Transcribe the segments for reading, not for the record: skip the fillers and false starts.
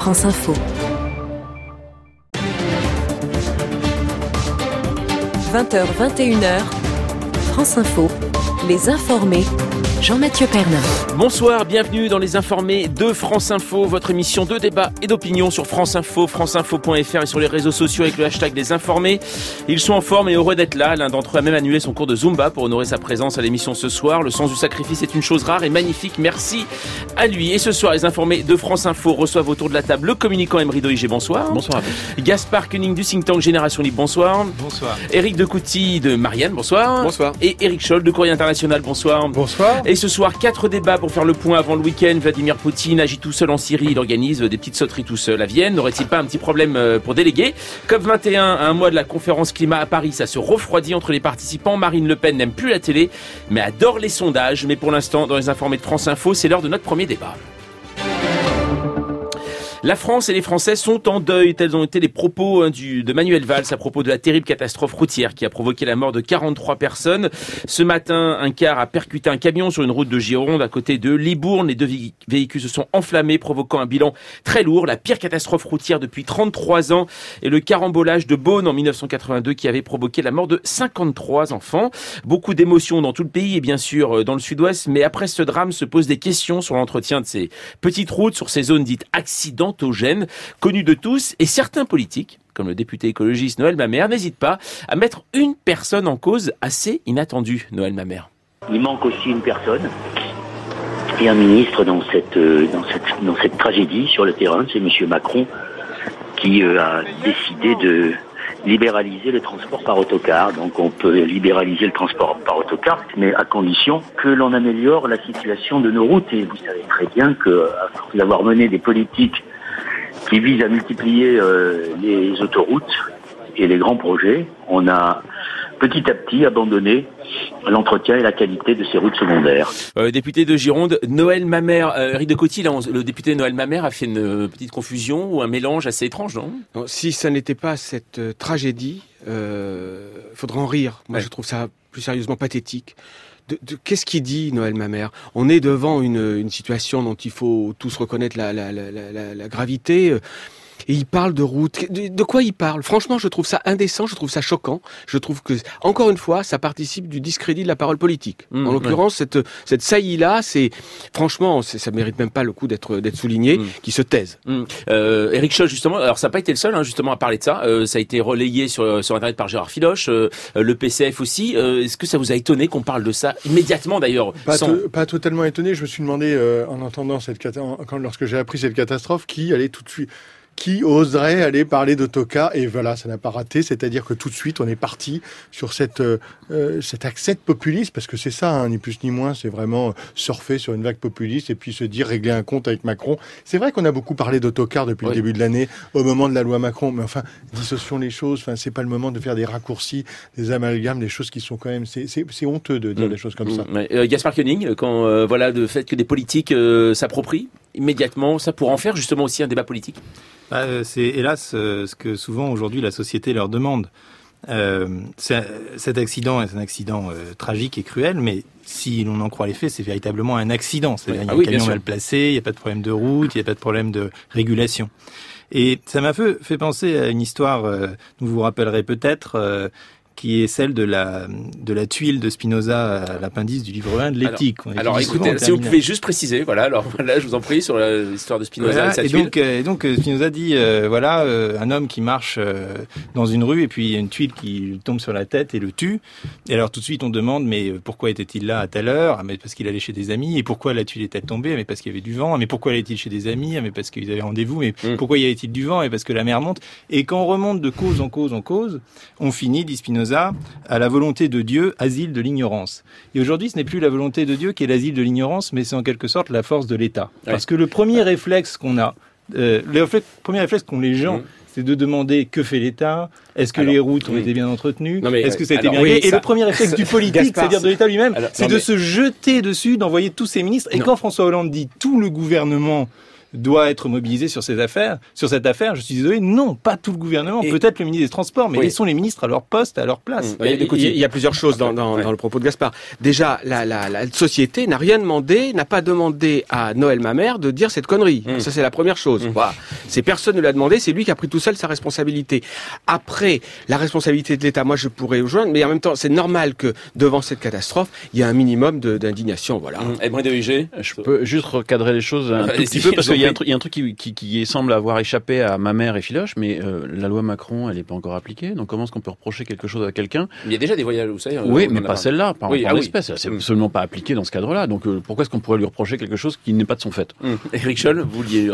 France Info. 20h, 21h, France Info, les informés, Jean-Mathieu Pernin. Bonsoir, bienvenue dans les informés de France Info, votre émission de débat et d'opinion sur France Info, franceinfo.fr et sur les réseaux sociaux avec le hashtag des informés. Ils sont en forme et heureux d'être là. L'un d'entre eux a même annulé son cours de Zumba pour honorer sa présence à l'émission ce soir. Le sens du sacrifice est une chose rare et magnifique. Merci à lui. Et ce soir, les informés de France Info reçoivent autour de la table le communicant Emery Doigé, bonsoir. Bonsoir à vous. Gaspard Koenig du think tank Génération Libre, bonsoir. Bonsoir. Éric Decouty de Marianne, bonsoir. Bonsoir. Et Éric Scholl de Courrier International, bonsoir. Bonsoir. Et ce soir, 4 débats pour faire le point avant le week-end. Vladimir Poutine agit tout seul en Syrie. Il organise des petites sauteries tout seul à Vienne. N'aurait-il pas un petit problème pour déléguer ? COP21, à un mois de la conférence climat à Paris, ça se refroidit entre les participants. Marine Le Pen n'aime plus la télé, mais adore les sondages. Mais pour l'instant, dans les informés de France Info, c'est l'heure de notre premier débat. La France et les Français sont en deuil. Tels ont été les propos de Manuel Valls à propos de la terrible catastrophe routière qui a provoqué la mort de 43 personnes. Ce matin, un car a percuté un camion sur une route de Gironde à côté de Libourne. Les deux véhicules se sont enflammés, provoquant un bilan très lourd. La pire catastrophe routière depuis 33 ans. Et le carambolage de Beaune en 1982 qui avait provoqué la mort de 53 enfants. Beaucoup d'émotions dans tout le pays et bien sûr dans le sud-ouest. Mais après ce drame se posent des questions sur l'entretien de ces petites routes, sur ces zones dites accidentogènes, connues de tous, et certains politiques, comme le député écologiste Noël Mamère, n'hésitent pas à mettre une personne en cause assez inattendue. Noël Mamère. Il manque aussi une personne et un ministre dans cette tragédie sur le terrain, c'est M. Macron qui a décidé de libéraliser le transport par autocar. Donc on peut libéraliser le transport par autocar, mais à condition que l'on améliore la situation de nos routes. Et vous savez très bien qu'à force d'avoir mené des politiques qui visent à multiplier les autoroutes et les grands projets, on a petit à petit abandonné l'entretien et la qualité de ces routes secondaires. Député de Gironde, Noël Mamère. Éric Decouty, le député Noël Mamère a fait une petite confusion ou un mélange assez étrange, non ? Non, si ça n'était pas cette tragédie, faudrait en rire. Moi, je trouve ça plus sérieusement pathétique. Qu'est-ce qu'il dit, Noël Mamère ? On est devant une situation dont il faut tous reconnaître la gravité. Et il parle de route. De quoi il parle ? Franchement, je trouve ça indécent, je trouve ça choquant. Je trouve que, encore une fois, ça participe du discrédit de la parole politique. En l'occurrence, cette saillie-là, franchement, ça mérite même pas le coup d'être souligné, qui se taise. Éric Scholl, justement, alors ça n'a pas été le seul, justement, à parler de ça. Ça a été relayé sur Internet par Gérard Filoche, le PCF aussi. Est-ce que ça vous a étonné qu'on parle de ça immédiatement, d'ailleurs ? Pas totalement étonné. Je me suis demandé, en entendant lorsque j'ai appris cette catastrophe, qui oserait aller parler d'autocar, et voilà, ça n'a pas raté, c'est-à-dire que tout de suite on est parti sur cet accès de populisme, parce que c'est ça, ni plus ni moins, c'est vraiment surfer sur une vague populiste et puis se dire régler un compte avec Macron. C'est vrai qu'on a beaucoup parlé d'autocar depuis le début de l'année, au moment de la loi Macron, mais enfin, dissocions les choses, c'est pas le moment de faire des raccourcis, des amalgames, des choses qui sont quand même, c'est honteux de dire des choses comme ça. Gaspard Koenig, quand le fait que des politiques s'approprient immédiatement, ça pourrait en faire justement aussi un débat politique. C'est hélas ce que souvent aujourd'hui la société leur demande. Cet accident est un accident tragique et cruel, mais si l'on en croit les faits, c'est véritablement un accident. C'est-à-dire il y a un camion mal placé, il n'y a pas de problème de route, il n'y a pas de problème de régulation. Et ça m'a fait penser à une histoire, vous vous rappellerez peut-être, qui est celle de la tuile de Spinoza à l'appendice du livre 1 de l'éthique. Alors écoutez, si vous pouvez juste préciser, je vous en prie, sur l'histoire de Spinoza et sa tuile. Et donc Spinoza dit, un homme qui marche dans une rue et puis il y a une tuile qui lui tombe sur la tête et le tue. Et alors tout de suite on demande, mais pourquoi était-il là à telle heure ? Mais parce qu'il allait chez des amis. Et pourquoi la tuile est-elle tombée ? Mais parce qu'il y avait du vent. Mais pourquoi allait-il chez des amis ? Mais parce qu'ils avaient rendez-vous. Mais pourquoi y avait-il du vent ? Et parce que la mer monte. Et quand on remonte de cause en cause, on finit, dit Spinoza, à la volonté de Dieu, asile de l'ignorance. Et aujourd'hui, ce n'est plus la volonté de Dieu qui est l'asile de l'ignorance, mais c'est en quelque sorte la force de l'État. Parce que le premier réflexe qu'on a, premier réflexe qu'ont les gens, c'est de demander que fait l'État, est-ce que les routes ont été bien entretenues, est-ce que ça a été bien fait. Et le premier réflexe du politique, c'est-à-dire de l'État lui-même, c'est de se jeter dessus, d'envoyer tous ses ministres. Et quand François Hollande dit tout le gouvernement doit être mobilisé sur cette affaire. Je suis désolé, non, pas tout le gouvernement, peut-être le ministre des Transports, mais laissons les ministres à leur poste, à leur place. Il y a plusieurs choses dans le propos de Gaspard. Déjà, la société n'a rien demandé, n'a pas demandé à Noël Mamère de dire cette connerie. Ça, c'est la première chose. Voilà. Personne ne l'a demandé, c'est lui qui a pris tout seul sa responsabilité. Après, la responsabilité de l'État, moi, je pourrais rejoindre, mais en même temps, c'est normal que devant cette catastrophe, il y a un minimum d'indignation. Voilà. Je peux juste recadrer les choses un tout petit peu, parce qu'il y a un truc qui semble avoir échappé à Mamère et Filoche, mais la loi Macron, elle n'est pas encore appliquée. Donc comment est-ce qu'on peut reprocher quelque chose à quelqu'un ? Il y a déjà des voyages, vous savez. Oui, mais pas celle-là, par l'espèce. C'est absolument pas appliqué dans ce cadre-là. Donc pourquoi est-ce qu'on pourrait lui reprocher quelque chose qui n'est pas de son fait ? Éric Scholl, vous vouliez...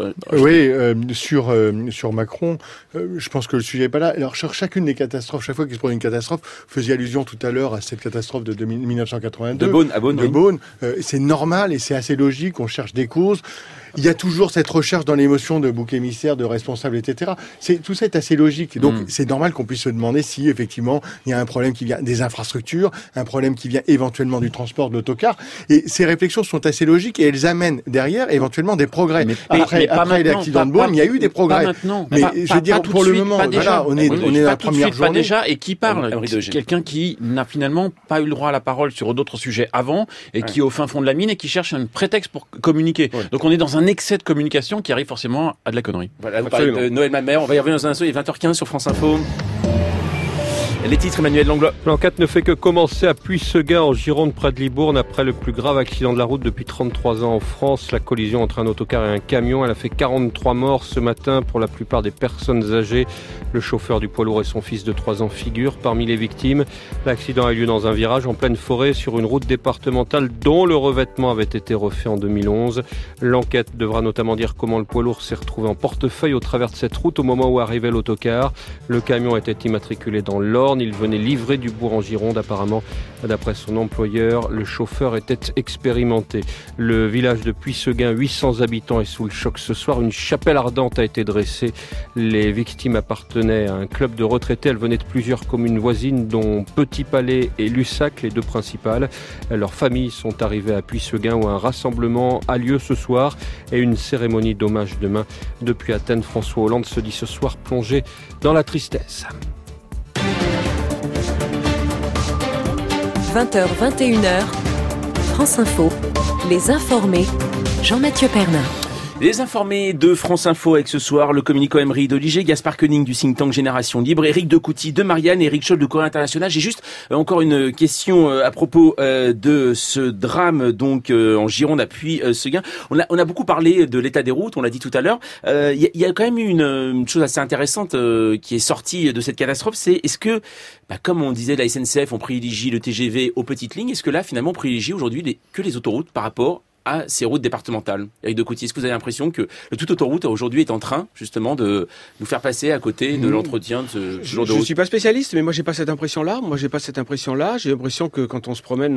sur Macron, je pense que le sujet n'est pas là. Alors sur chacune des catastrophes, chaque fois qu'il se produit une catastrophe, vous faisiez allusion tout à l'heure à cette catastrophe de 1982. À Beaune. C'est normal et c'est assez logique, on cherche des causes. Il y a toujours cette recherche dans l'émotion de bouc émissaire, de responsable, etc. Tout ça est assez logique. Et donc, c'est normal qu'on puisse se demander si, effectivement, il y a un problème qui vient des infrastructures, un problème qui vient éventuellement du transport, de l'autocar. Et ces réflexions sont assez logiques et elles amènent derrière, éventuellement, des progrès. Après l'accident de Beaune, il y a eu des progrès. Mais je veux dire, pour le moment, voilà, on est dans la première journée. Pas déjà, et qui parle ? Quelqu'un qui n'a finalement pas eu le droit à la parole sur d'autres sujets avant, et qui est au fin fond de la mine et qui cherche un prétexte pour communiquer. Donc on est dans un excès de communication qui arrive forcément à de la connerie. Voilà, vous parlez de Noël Mamère, on va y revenir dans un instant, il est 20h15 sur France Info. Les titres, Emmanuel Langlois. L'enquête ne fait que commencer à Puisseguin, en Gironde, près de Libourne, après le plus grave accident de la route depuis 33 ans en France. La collision entre un autocar et un camion, elle a fait 43 morts ce matin, pour la plupart des personnes âgées. Le chauffeur du poids lourd et son fils de 3 ans figurent parmi les victimes. L'accident a eu lieu dans un virage en pleine forêt, sur une route départementale dont le revêtement avait été refait en 2011. L'enquête devra notamment dire comment le poids lourd s'est retrouvé en portefeuille au travers de cette route au moment où arrivait l'autocar. Le camion était immatriculé dans l'Orne. Il venait livrer du bourg en Gironde. Apparemment, d'après son employeur, le chauffeur était expérimenté. Le village de Puisseguin, 800 habitants, est sous le choc ce soir. Une chapelle ardente a été dressée. Les victimes appartenaient à un club de retraités. Elles venaient de plusieurs communes voisines, dont Petit Palais et Lussac, les deux principales. Leurs familles sont arrivées à Puisseguin, où un rassemblement a lieu ce soir et une cérémonie d'hommage demain. Depuis Athènes, François Hollande se dit ce soir plongé dans la tristesse. 20h, 21h, France Info, les informés, Jean-Mathieu Pernin. Les informés de France Info avec ce soir le communicant Emery d'Oliger, Gaspard Koenig du think tank Génération Libre, Éric Decouty de Marianne et Éric Scholl de Courrier International. J'ai juste encore une question à propos de ce drame donc en Gironde à Puisseguin. On a beaucoup parlé de l'état des routes, on l'a dit tout à l'heure. Il y a quand même eu une chose assez intéressante qui est sortie de cette catastrophe, c'est est-ce que, comme on disait la SNCF, on privilégie le TGV aux petites lignes, est-ce que là finalement on privilégie aujourd'hui que les autoroutes par rapport à ces routes départementales? Éric Decouty, est-ce que vous avez l'impression que le tout autoroute aujourd'hui est en train justement de nous faire passer à côté de l'entretien de ce genre de route? Je suis pas spécialiste, mais moi j'ai pas cette impression-là. J'ai l'impression que quand on se promène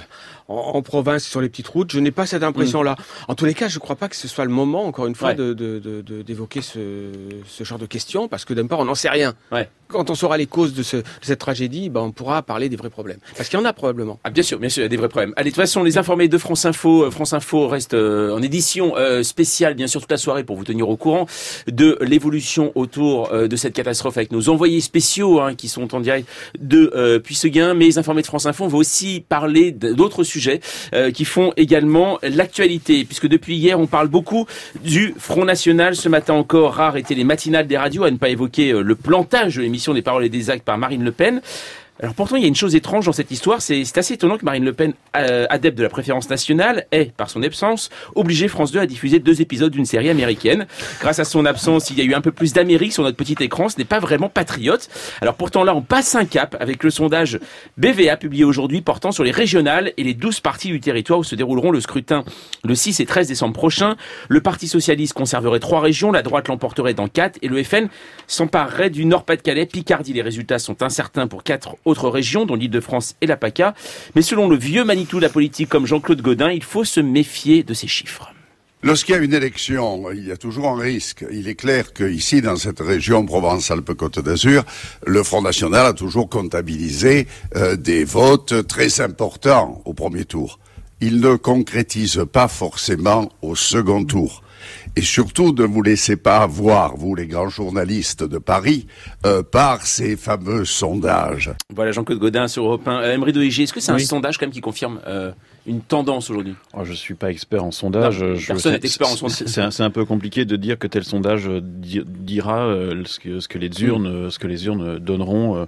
en province sur les petites routes, je n'ai pas cette impression-là. En tous les cas, je crois pas que ce soit le moment, encore une fois, d'évoquer ce genre de questions, parce que d'un part, on n'en sait rien. Ouais. Quand on saura les causes de cette tragédie, on pourra parler des vrais problèmes. Parce qu'il y en a probablement. Ah, bien sûr, il y a des vrais problèmes. Allez, de toute façon, les informés de France Info reste en édition spéciale, bien sûr, toute la soirée pour vous tenir au courant de l'évolution autour de cette catastrophe avec nos envoyés spéciaux qui sont en direct de Puisseguin. Mais les informés de France Info, on va aussi parler d'autres sujets qui font également l'actualité, puisque depuis hier, on parle beaucoup du Front National. Ce matin encore, rares étaient les matinales des radios à ne pas évoquer le plantage de l'émission Des Paroles et des Actes par Marine Le Pen. Alors pourtant, il y a une chose étrange dans cette histoire, c'est assez étonnant que Marine Le Pen, adepte de la préférence nationale, ait, par son absence, obligé France 2 à diffuser 2 épisodes d'une série américaine. Grâce à son absence, il y a eu un peu plus d'Amérique sur notre petit écran, ce n'est pas vraiment patriote. Alors pourtant là, on passe un cap avec le sondage BVA publié aujourd'hui portant sur les régionales et les 12 parties du territoire où se dérouleront le scrutin le 6 et 13 décembre prochain. Le Parti Socialiste conserverait 3 régions, la droite l'emporterait dans 4 et le FN s'emparerait du Nord-Pas-de-Calais, Picardie. Les résultats sont incertains pour 4 autres régions, dont l'Île-de-France et la PACA. Mais selon le vieux Manitou de la politique comme Jean-Claude Gaudin, il faut se méfier de ces chiffres. Lorsqu'il y a une élection, il y a toujours un risque. Il est clair qu'ici, dans cette région Provence-Alpes-Côte d'Azur, le Front National a toujours comptabilisé des votes très importants au premier tour. Il ne concrétise pas forcément au second tour. et surtout ne vous laissez pas avoir, vous les grands journalistes de Paris, par ces fameux sondages. Voilà, Jean-Claude Gaudin sur Europe 1. Emery de Vigier, est-ce que c'est un sondage quand même qui confirme une tendance aujourd'hui? Je suis pas expert en sondage. Personne n'est expert en sondage. C'est un peu compliqué de dire que tel sondage dira ce que les urnes donneront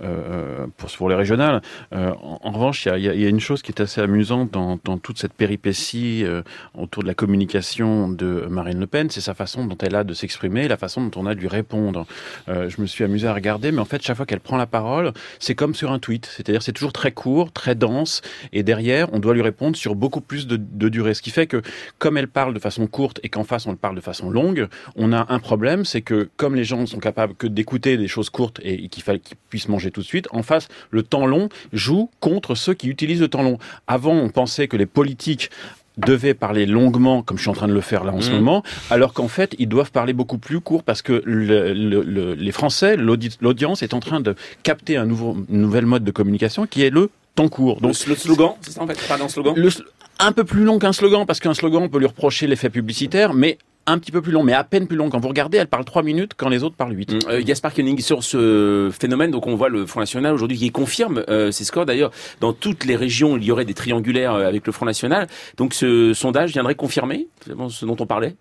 pour les régionales. En revanche, il y a une chose qui est assez amusante dans toute cette péripétie autour de la communication de Marine Le Pen, c'est sa façon dont elle a de s'exprimer, la façon dont on a de lui répondre. Je me suis amusé à regarder, mais en fait, chaque fois qu'elle prend la parole, c'est comme sur un tweet. C'est-à-dire, c'est toujours très court, très dense, et derrière, on doit lui répondre sur beaucoup plus de durée. Ce qui fait que, comme elle parle de façon courte et qu'en face, on le parle de façon longue, on a un problème, c'est que, comme les gens sont capables que d'écouter des choses courtes et qu'il fallait qu'ils puissent manger tout de suite, en face, le temps long joue contre ceux qui utilisent le temps long. Avant, on pensait que les politiques devaient parler longuement, comme je suis en train de le faire là en ce moment, alors qu'en fait, ils doivent parler beaucoup plus court parce que les Français, l'audience est en train de capter un nouvel mode de communication qui est le temps court. Donc le slogan, c'est ça en fait, pardon, slogan. Un peu plus long qu'un slogan, parce qu'un slogan, on peut lui reprocher l'effet publicitaire, mais un petit peu plus long, mais à peine plus long. Quand vous regardez, elle parle 3 minutes quand les autres parlent 8. Gaspard Koenig, sur ce phénomène, donc on voit le Front National aujourd'hui qui confirme ses scores. D'ailleurs, dans toutes les régions, il y aurait des triangulaires avec le Front National. Donc ce sondage viendrait confirmer ce dont on parlait.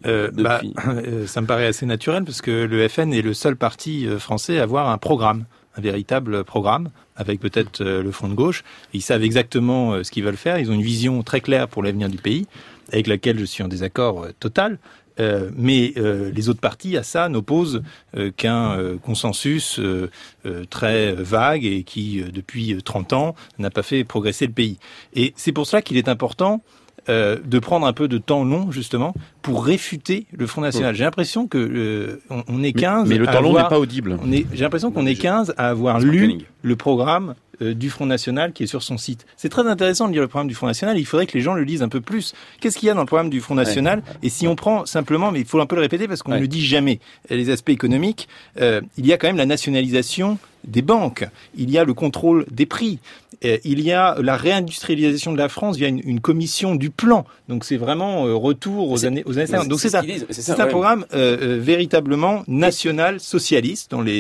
Ça me paraît assez naturel parce que le FN est le seul parti français à avoir un programme, un véritable programme, avec peut-être le Front de gauche. Ils savent exactement ce qu'ils veulent faire. Ils ont une vision très claire pour l'avenir du pays, avec laquelle je suis en désaccord total. Mais les autres partis à ça n'opposent qu'un consensus très vague et qui, depuis 30 ans, n'a pas fait progresser le pays. Et c'est pour cela qu'il est important de prendre un peu de temps long, justement, pour réfuter le Front National. J'ai l'impression que on est 15... Mais le temps long n'est pas audible. J'ai l'impression qu'on est 15 à avoir lu le programme du Front National qui est sur son site. C'est très intéressant de lire le programme du Front National. Il faudrait que les gens le lisent un peu plus. Qu'est-ce qu'il y a dans le programme du Front National? Et si on prend simplement, mais il faut un peu le répéter parce qu'on ne le dit jamais, les aspects économiques, il y a quand même la nationalisation des banques. Il y a le contrôle des prix. Il y a la réindustrialisation de la France via une commission du plan. Donc c'est vraiment retour aux années 50. Donc c'est un programme véritablement national socialiste dans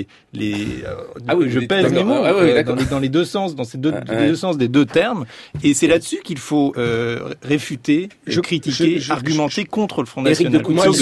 je pèse mes mots dans les deux sens, dans ces deux sens des deux termes. Et c'est là-dessus qu'il faut réfuter, critiquer, argumenter contre le Front National.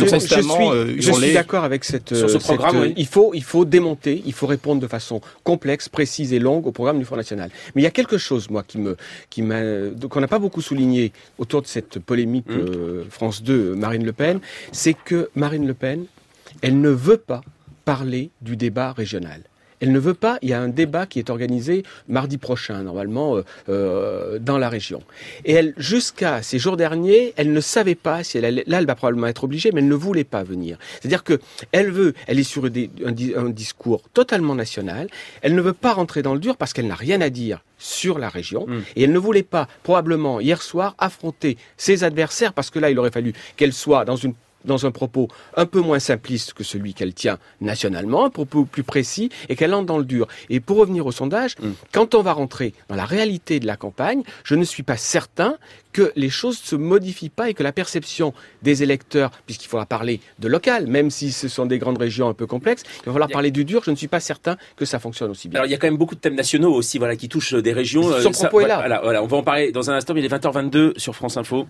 Je suis d'accord avec sur ce programme. Il faut démonter, il faut répondre de façon complexe, précise et longue au programme du Front National. Mais il y a quelque chose, moi, qu'on n'a pas beaucoup souligné autour de cette polémique France 2, Marine Le Pen, c'est que Marine Le Pen, elle ne veut pas parler du débat régional. Elle ne veut pas, il y a un débat qui est organisé mardi prochain, normalement, dans la région. Et elle, jusqu'à ces jours derniers, elle ne savait pas si elle va probablement être obligée, mais elle ne voulait pas venir. C'est-à-dire que elle est sur un discours totalement national, elle ne veut pas rentrer dans le dur parce qu'elle n'a rien à dire sur la région, et elle ne voulait pas, probablement, hier soir, affronter ses adversaires, parce que là, il aurait fallu qu'elle soit dans un propos un peu moins simpliste que celui qu'elle tient nationalement, un propos plus précis, et qu'elle entre dans le dur. Et pour revenir au sondage, quand on va rentrer dans la réalité de la campagne, je ne suis pas certain que les choses se modifient pas et que la perception des électeurs, puisqu'il faudra parler de local, même si ce sont des grandes régions un peu complexes, il va falloir parler du dur, je ne suis pas certain que ça fonctionne aussi bien. Alors il y a quand même beaucoup de thèmes nationaux aussi, qui touchent des régions. Son propos est là. Voilà, on va en parler dans un instant, mais il est 20h22 sur France Info.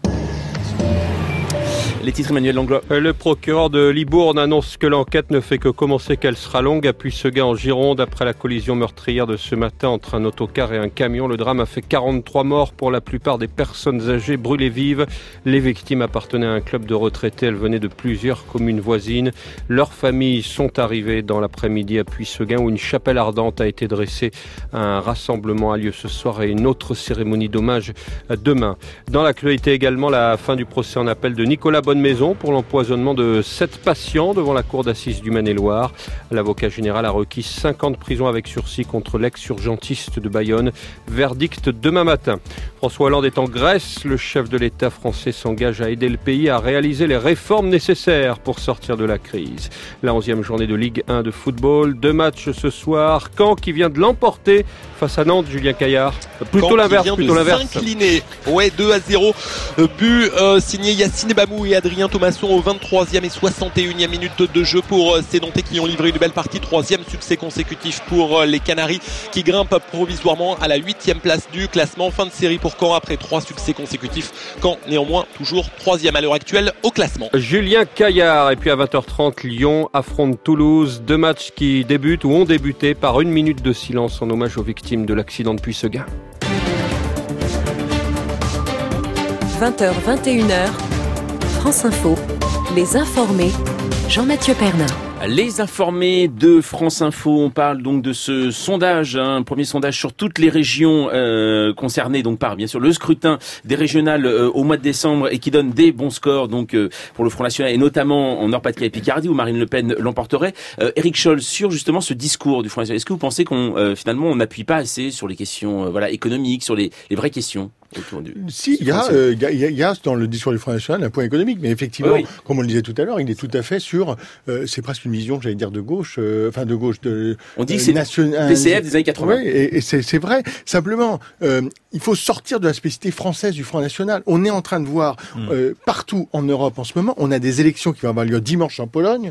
Les titres, Emmanuel Langlois. Le procureur de Libourne annonce que l'enquête ne fait que commencer, qu'elle sera longue. À Puisseguin en Gironde, après la collision meurtrière de ce matin entre un autocar et un camion, le drame a fait 43 morts, pour la plupart des personnes âgées brûlées vives. Les victimes appartenaient à un club de retraités. Elles venaient de plusieurs communes voisines. Leurs familles sont arrivées dans l'après-midi à Puisseguin, où une chapelle ardente a été dressée. Un rassemblement a lieu ce soir et une autre cérémonie d'hommage demain. Dans l'actualité également, la fin du procès en appel de Nicolas Bonne-Maison pour l'empoisonnement de 7 patients devant la cour d'assises du Maine-et-Loire. L'avocat général a requis 5 ans de prison avec sursis contre l'ex-urgentiste de Bayonne. Verdict demain matin. François Hollande est en Grèce. Le chef de l'État français s'engage à aider le pays à réaliser les réformes nécessaires pour sortir de la crise. La 11e journée de Ligue 1 de football. 2 matchs ce soir. Caen qui vient de l'emporter face à Nantes, Julien Caillard. Plutôt l'inverse. S'incliner. Ouais, 2-0. But signé Yacine Bamou et Adrien Adrien Thomasson au 23e et 61e minute de jeu pour ces Nantais qui ont livré une belle partie. 3e succès consécutif pour les Canaries qui grimpent provisoirement à la 8e place du classement. Fin de série pour Caen après 3 succès consécutifs. Caen néanmoins toujours 3e à l'heure actuelle au classement. Julien Caillard, et puis à 20h30, Lyon affronte Toulouse. 2 matchs qui débutent ou ont débuté par 1 minute de silence en hommage aux victimes de l'accident de Puisseguin. 20h, 21h, France Info, les informés, Jean-Mathieu Pernin. Les informés de France Info, on parle donc de ce sondage, un premier sondage sur toutes les régions concernées donc par bien sûr le scrutin des régionales au mois de décembre et qui donne des bons scores donc pour le Front National et notamment en Nord-Pas-de-Calais et Picardie où Marine Le Pen l'emporterait. Éric Scholl, sur justement ce discours du Front National, est-ce que vous pensez qu'on finalement on n'appuie pas assez sur les questions économiques, sur les vraies questions? Si, il y a dans le discours du Front National un point économique, mais effectivement, oui. Comme on le disait tout à l'heure, il est tout à fait sur, c'est presque une vision, j'allais dire, de gauche, on dit que c'est PCF des années 80. Oui, et c'est vrai. Simplement, il faut sortir de la spécificité française du Front National. On est en train de voir, partout en Europe en ce moment, on a des élections qui vont avoir lieu dimanche en Pologne,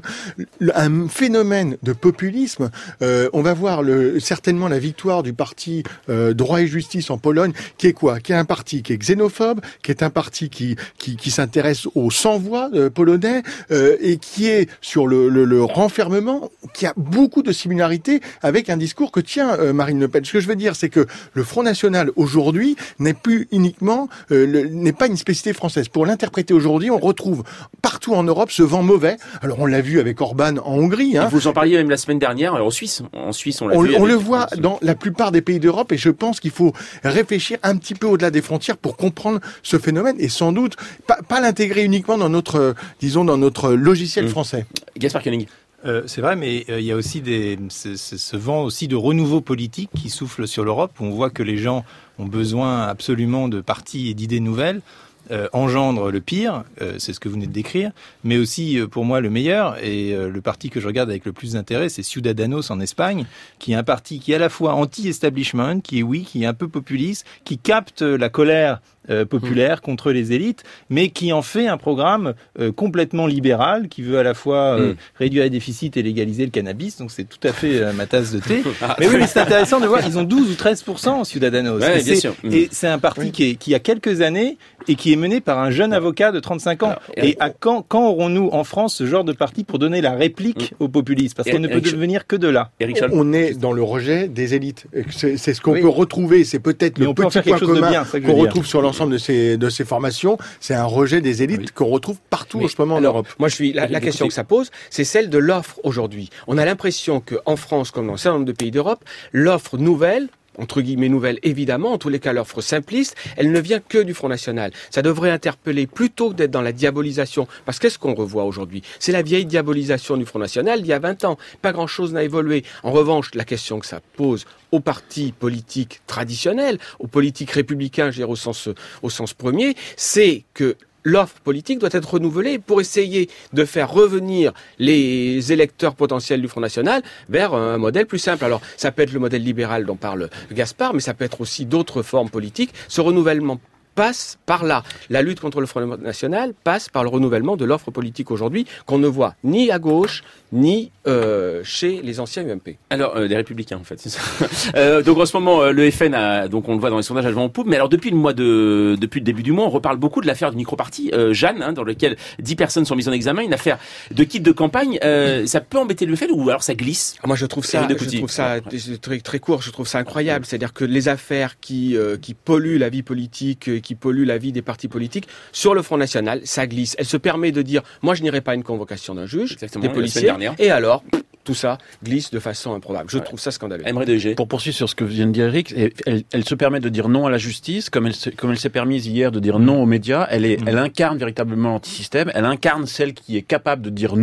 un phénomène de populisme. On va voir certainement la victoire du parti Droit et Justice en Pologne, qui est quoi? Qui est un parti qui est xénophobe, qui est un parti qui s'intéresse aux sans-voix polonais et qui est sur le renfermement, qui a beaucoup de similarités avec un discours que tient Marine Le Pen. Ce que je veux dire, c'est que le Front National aujourd'hui n'est plus uniquement n'est pas une spécificité française. Pour l'interpréter aujourd'hui, on retrouve partout en Europe ce vent mauvais. Alors on l'a vu avec Orban en Hongrie. Hein. Vous en parliez même la semaine dernière en Suisse. En Suisse, on l'a vu. On le voit dans la plupart des pays d'Europe et je pense qu'il faut réfléchir un petit peu au-delà des frontières pour comprendre ce phénomène et sans doute pas l'intégrer uniquement dans notre logiciel français. Gaspard Koenig. C'est vrai, mais il y a aussi ce vent aussi de renouveau politique qui souffle sur l'Europe. On voit que les gens ont besoin absolument de partis et d'idées nouvelles. Engendre le pire, c'est ce que vous venez de décrire, mais aussi pour moi le meilleur, et le parti que je regarde avec le plus d'intérêt, c'est Ciudadanos en Espagne, qui est un parti qui est à la fois anti-establishment, qui est un peu populiste, qui capte la colère populaire contre les élites, mais qui en fait un programme complètement libéral, qui veut à la fois réduire les déficits et légaliser le cannabis, donc c'est tout à fait ma tasse de thé. Mais oui, mais c'est intéressant de voir, ils ont 12 ou 13% Ciudadanos. Ouais, bien sûr. Et c'est un parti qui a quelques années et qui est mené par un jeune avocat de 35 ans. Et quand aurons-nous en France ce genre de parti pour donner la réplique aux populistes? Parce qu'on ne peut devenir que de là. On est dans le rejet des élites. C'est ce qu'on peut retrouver, c'est peut-être le petit point commun qu'on retrouve sur l'ensemble de ces formations. C'est un rejet des élites qu'on retrouve partout en ce moment en Europe. Moi, la question que ça pose, c'est celle de l'offre aujourd'hui. On a l'impression qu'en France, comme dans un certain nombre de pays d'Europe, l'offre nouvelle, entre guillemets nouvelle, évidemment, en tous les cas l'offre simpliste, elle ne vient que du Front National. Ça devrait interpeller plutôt que d'être dans la diabolisation. Parce qu'est-ce qu'on revoit aujourd'hui? C'est la vieille diabolisation du Front National d'il y a 20 ans. Pas grand-chose n'a évolué. En revanche, la question que ça pose aux partis politiques traditionnels, aux politiques républicains, je dirais au sens premier, c'est que l'offre politique doit être renouvelée pour essayer de faire revenir les électeurs potentiels du Front National vers un modèle plus simple. Alors, ça peut être le modèle libéral dont parle Gaspard, mais ça peut être aussi d'autres formes politiques. Ce renouvellement passe par là. La lutte contre le Front National passe par le renouvellement de l'offre politique aujourd'hui qu'on ne voit ni à gauche ni chez les anciens UMP. Alors, les Républicains, en fait, c'est ça. Donc, en ce moment, le FN donc on le voit dans les sondages, elle va en poupe. Mais alors, depuis le début du mois, on reparle beaucoup de l'affaire du micro-parti, Jeanne, dans lequel 10 personnes sont mises en examen, une affaire de kit de campagne. Ça peut embêter le FN ou alors ça glisse? Moi, je trouve ça très, très court. Je trouve ça incroyable. C'est-à-dire que les affaires qui polluent la vie politique, qui polluent la vie des partis politiques, sur le Front National, ça glisse. Elle se permet de dire, moi, je n'irai pas à une convocation d'un juge, des policiers. Et alors, tout ça glisse de façon improbable. Je trouve ça scandaleux. Pour poursuivre sur ce que vient de dire Eric, elle se permet de dire non à la justice, comme elle s'est permise hier de dire non aux médias. Elle incarne véritablement l'antisystème. Elle incarne celle qui est capable de dire non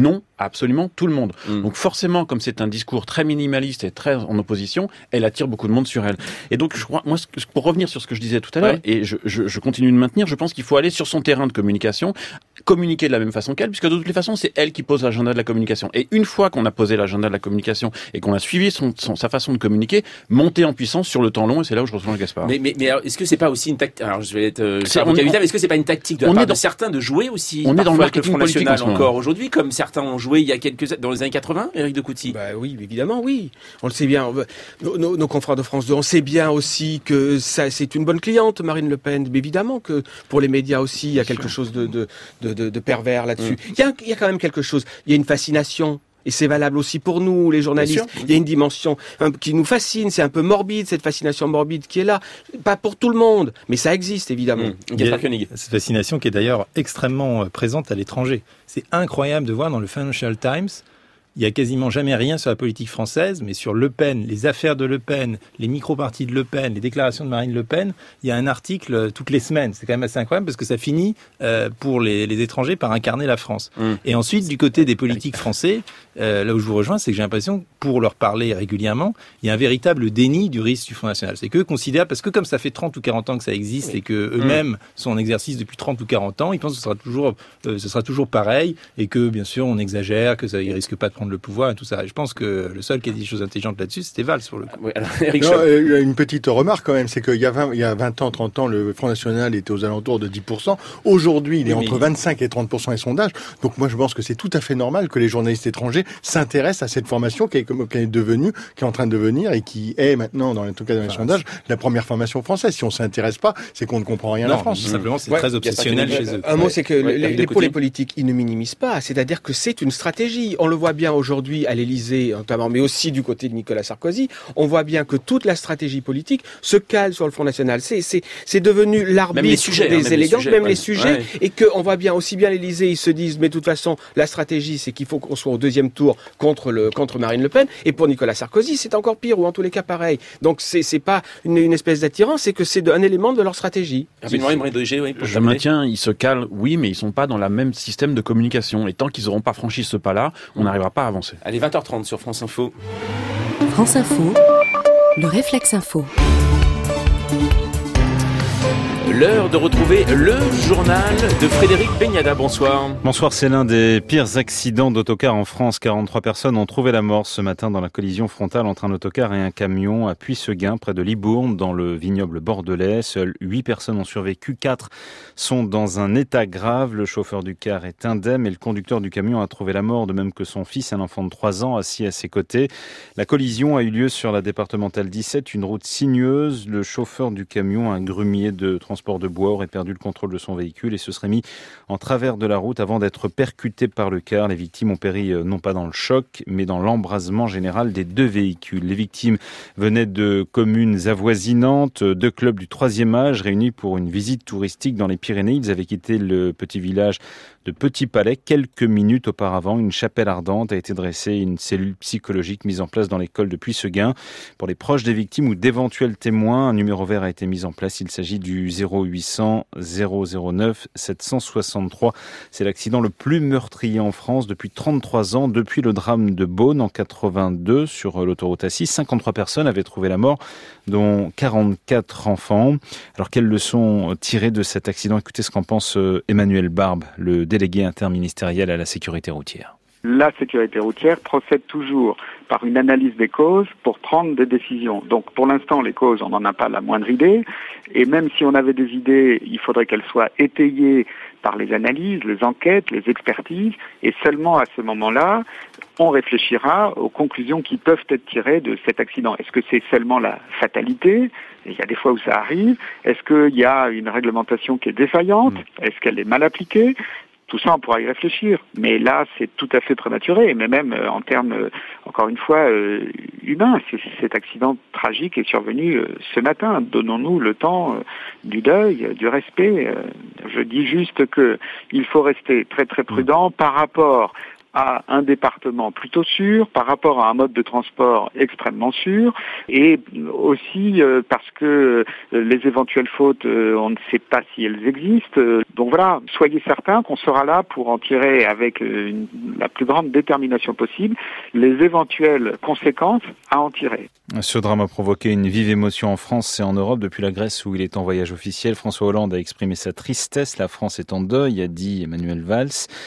absolument tout le monde. Donc forcément, comme c'est un discours très minimaliste et très en opposition, elle attire beaucoup de monde sur elle. Et donc, je crois, moi, pour revenir sur ce que je disais tout à l'heure, et je continue de maintenir, je pense qu'il faut aller sur son terrain de communication, communiquer de la même façon qu'elle, puisque de toutes les façons, c'est elle qui pose l'agenda de la communication. Et une fois qu'on a posé l'agenda de la communication et qu'on a suivi sa façon de communiquer, monter en puissance sur le temps long, et c'est là où je rejoins Gaspard. Mais alors, est-ce que c'est pas aussi une tactique? Alors, je vais être, est-ce que c'est pas une tactique de la part de certains de jouer aussi? On est dans le marketing Front politique National encore aujourd'hui, comme certains ont joué il y a dans les années 80, Éric de Coutty. Bah oui, évidemment, oui. On le sait bien. Nos confrères de France 2, on sait bien aussi que ça, c'est une bonne cliente, Marine Le Pen. Mais évidemment que pour les médias aussi, il y a quelque chose de pervers là-dessus. Il y a quand même quelque chose. Il y a une fascination. Et c'est valable aussi pour nous, les journalistes. Il y a une dimension qui nous fascine, c'est un peu morbide, cette fascination morbide qui est là. Pas pour tout le monde, mais ça existe, évidemment. Gaspard Koenig. Cette fascination qui est d'ailleurs extrêmement présente à l'étranger. C'est incroyable de voir dans le Financial Times, il n'y a quasiment jamais rien sur la politique française, mais sur Le Pen, les affaires de Le Pen, les micro-partis de Le Pen, les déclarations de Marine Le Pen, il y a un article toutes les semaines. C'est quand même assez incroyable parce que ça finit pour les étrangers par incarner la France. Et ensuite, du côté des politiques français, là où je vous rejoins, c'est que j'ai l'impression que pour leur parler régulièrement, il y a un véritable déni du risque du Front National. C'est qu'eux considèrent, parce que comme ça fait 30 ou 40 ans que ça existe et que eux-mêmes sont en exercice depuis 30 ou 40 ans, ils pensent que ce sera toujours pareil et que, bien sûr, on exagère, que ça, ils risquent pas de prendre le pouvoir et tout ça. Et je pense que le seul qui a dit des choses intelligentes là-dessus, c'était Valls, pour le coup. Oui, alors, Éric une petite remarque quand même, c'est qu'il y a 20 ans, 30 ans, le Front National était aux alentours de 10%. Aujourd'hui, il est entre 25 et 30% les sondages. Donc moi, je pense que c'est tout à fait normal que les journalistes étrangers s'intéressent à cette formation qui est en train de devenir et qui est maintenant, en tout cas dans les sondages, la première formation française. Si on s'intéresse pas, c'est qu'on ne comprend rien à la France. Simplement, c'est très obsessionnel chez eux. Un mot, c'est que pour les politiques, ils ne minimisent pas. C'est-à-dire que c'est une stratégie. On le voit bien aujourd'hui à l'Élysée, notamment, mais aussi du côté de Nicolas Sarkozy. On voit bien que toute la stratégie politique se cale sur le Front National. C'est devenu l'arbitre des élégances, même les sujets. Et qu'on voit bien, aussi bien à l'Élysée, ils se disent, mais de toute façon, la stratégie, c'est qu'il faut qu'on soit au deuxième tour contre Marine Le Pen. Et pour Nicolas Sarkozy, c'est encore pire, ou en tous les cas pareil. Donc c'est pas une espèce d'attirance, c'est que c'est un élément de leur stratégie. Je maintiens, ils se calent, oui, mais ils sont pas dans le même système de communication. Et tant qu'ils n'auront pas franchi ce pas-là, on n'arrivera pas à avancer. Allez, 20h30 sur France Info. France Info, le réflexe info. L'heure de retrouver le journal de Frédéric Beignada. Bonsoir. Bonsoir, c'est l'un des pires accidents d'autocar en France. 43 personnes ont trouvé la mort ce matin dans la collision frontale entre un autocar et un camion à Puy-Seguin, près de Libourne, dans le vignoble bordelais. Seules 8 personnes ont survécu. 4 sont dans un état grave. Le chauffeur du car est indemne et le conducteur du camion a trouvé la mort, de même que son fils, un enfant de 3 ans, assis à ses côtés. La collision a eu lieu sur la départementale 17, une route sinueuse. Le chauffeur du camion, un grumier de transport de bois, aurait perdu le contrôle de son véhicule et se serait mis en travers de la route avant d'être percuté par le car. Les victimes ont péri non pas dans le choc, mais dans l'embrasement général des 2 véhicules. Les victimes venaient de communes avoisinantes, 2 clubs du 3e âge réunis pour une visite touristique dans les Pyrénées. Ils avaient quitté le petit village de Petit Palais quelques minutes auparavant. Une chapelle ardente a été dressée, une cellule psychologique mise en place dans l'école de Puy-Seguin. Pour les proches des victimes ou d'éventuels témoins, un numéro vert a été mis en place. Il s'agit du 0800 009 763. C'est l'accident le plus meurtrier en France depuis 33 ans, depuis le drame de Beaune en 82 sur l'autoroute A6. 53 personnes avaient trouvé la mort, dont 44 enfants. Alors, quelles leçons tirer de cet accident? Écoutez ce qu'en pense Emmanuel Barbe, le délégué interministériel à la sécurité routière. La sécurité routière procède toujours par une analyse des causes pour prendre des décisions. Donc pour l'instant, les causes, on n'en a pas la moindre idée. Et même si on avait des idées, il faudrait qu'elles soient étayées par les analyses, les enquêtes, les expertises. Et seulement à ce moment-là, on réfléchira aux conclusions qui peuvent être tirées de cet accident. Est-ce que c'est seulement la fatalité? Il y a des fois où ça arrive. Est-ce qu'il y a une réglementation qui est défaillante? Est-ce qu'elle est mal appliquée? Tout ça, on pourra y réfléchir. Mais là, c'est tout à fait prématuré. Mais même en termes, encore une fois, humains, cet accident tragique est survenu ce matin. Donnons-nous le temps du deuil, du respect. Je dis juste que il faut rester très très prudent par rapport à un département plutôt sûr, par rapport à un mode de transport extrêmement sûr, et aussi parce que les éventuelles fautes, on ne sait pas si elles existent. Donc voilà, soyez certains qu'on sera là pour en tirer avec la plus grande détermination possible les éventuelles conséquences à en tirer. Ce drame a provoqué une vive émotion en France et en Europe. Depuis la Grèce où il est en voyage officiel, François Hollande a exprimé sa tristesse. La France est en deuil, a dit Manuel Valls.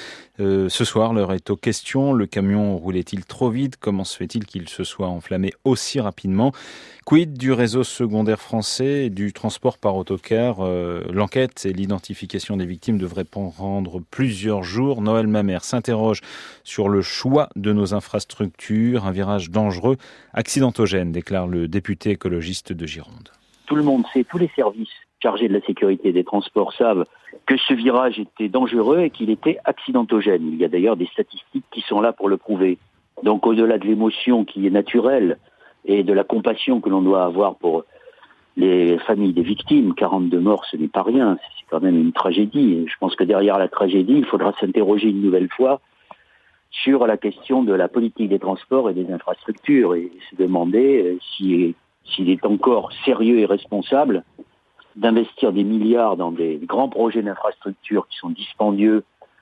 Ce soir, l'heure est aux questions. Le camion roulait-il trop vite? Comment se fait-il qu'il se soit enflammé aussi rapidement? Quid du réseau secondaire français et du transport par autocar? L'enquête et l'identification des victimes devraient prendre plusieurs jours. Noël Mamère s'interroge sur le choix de nos infrastructures. Un virage dangereux, accidentogène, déclare le député écologiste de Gironde. Tout le monde sait, tous les services chargés de la sécurité des transports savent que ce virage était dangereux et qu'il était accidentogène. Il y a d'ailleurs des statistiques qui sont là pour le prouver. Donc au-delà de l'émotion qui est naturelle et de la compassion que l'on doit avoir pour les familles des victimes, 42 morts, ce n'est pas rien, c'est quand même une tragédie. Et je pense que derrière la tragédie, il faudra s'interroger une nouvelle fois sur la question de la politique des transports et des infrastructures et se demander s'il est encore sérieux et responsable d'investir des milliards dans des grands projets d'infrastructures qui sont dispendieux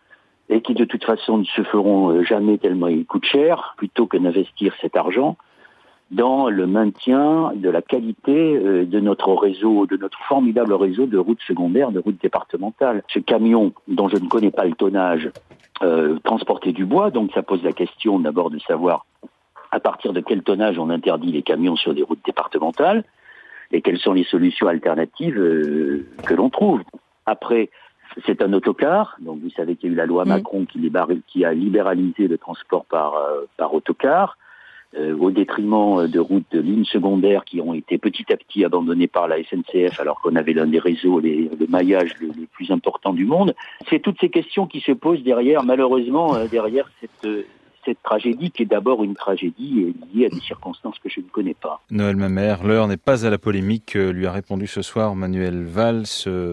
et qui de toute façon ne se feront jamais tellement ils coûtent cher, plutôt que d'investir cet argent dans le maintien de la qualité de notre réseau, de notre formidable réseau de routes secondaires, de routes départementales. Ce camion, dont je ne connais pas le tonnage, transportait du bois, donc ça pose la question d'abord de savoir à partir de quel tonnage on interdit les camions sur des routes départementales et quelles sont les solutions alternatives que l'on trouve. Après, c'est un autocar, donc vous savez qu'il y a eu la loi Macron qui a libéralisé le transport par autocar, au détriment de routes de lignes secondaires qui ont été petit à petit abandonnées par la SNCF alors qu'on avait l'un des réseaux, le maillage les plus importants du monde. C'est toutes ces questions qui se posent derrière, malheureusement, derrière cette tragédie qui est d'abord une tragédie liée à des circonstances que je ne connais pas. Noël Mamère, l'heure n'est pas à la polémique, lui a répondu ce soir Manuel Valls.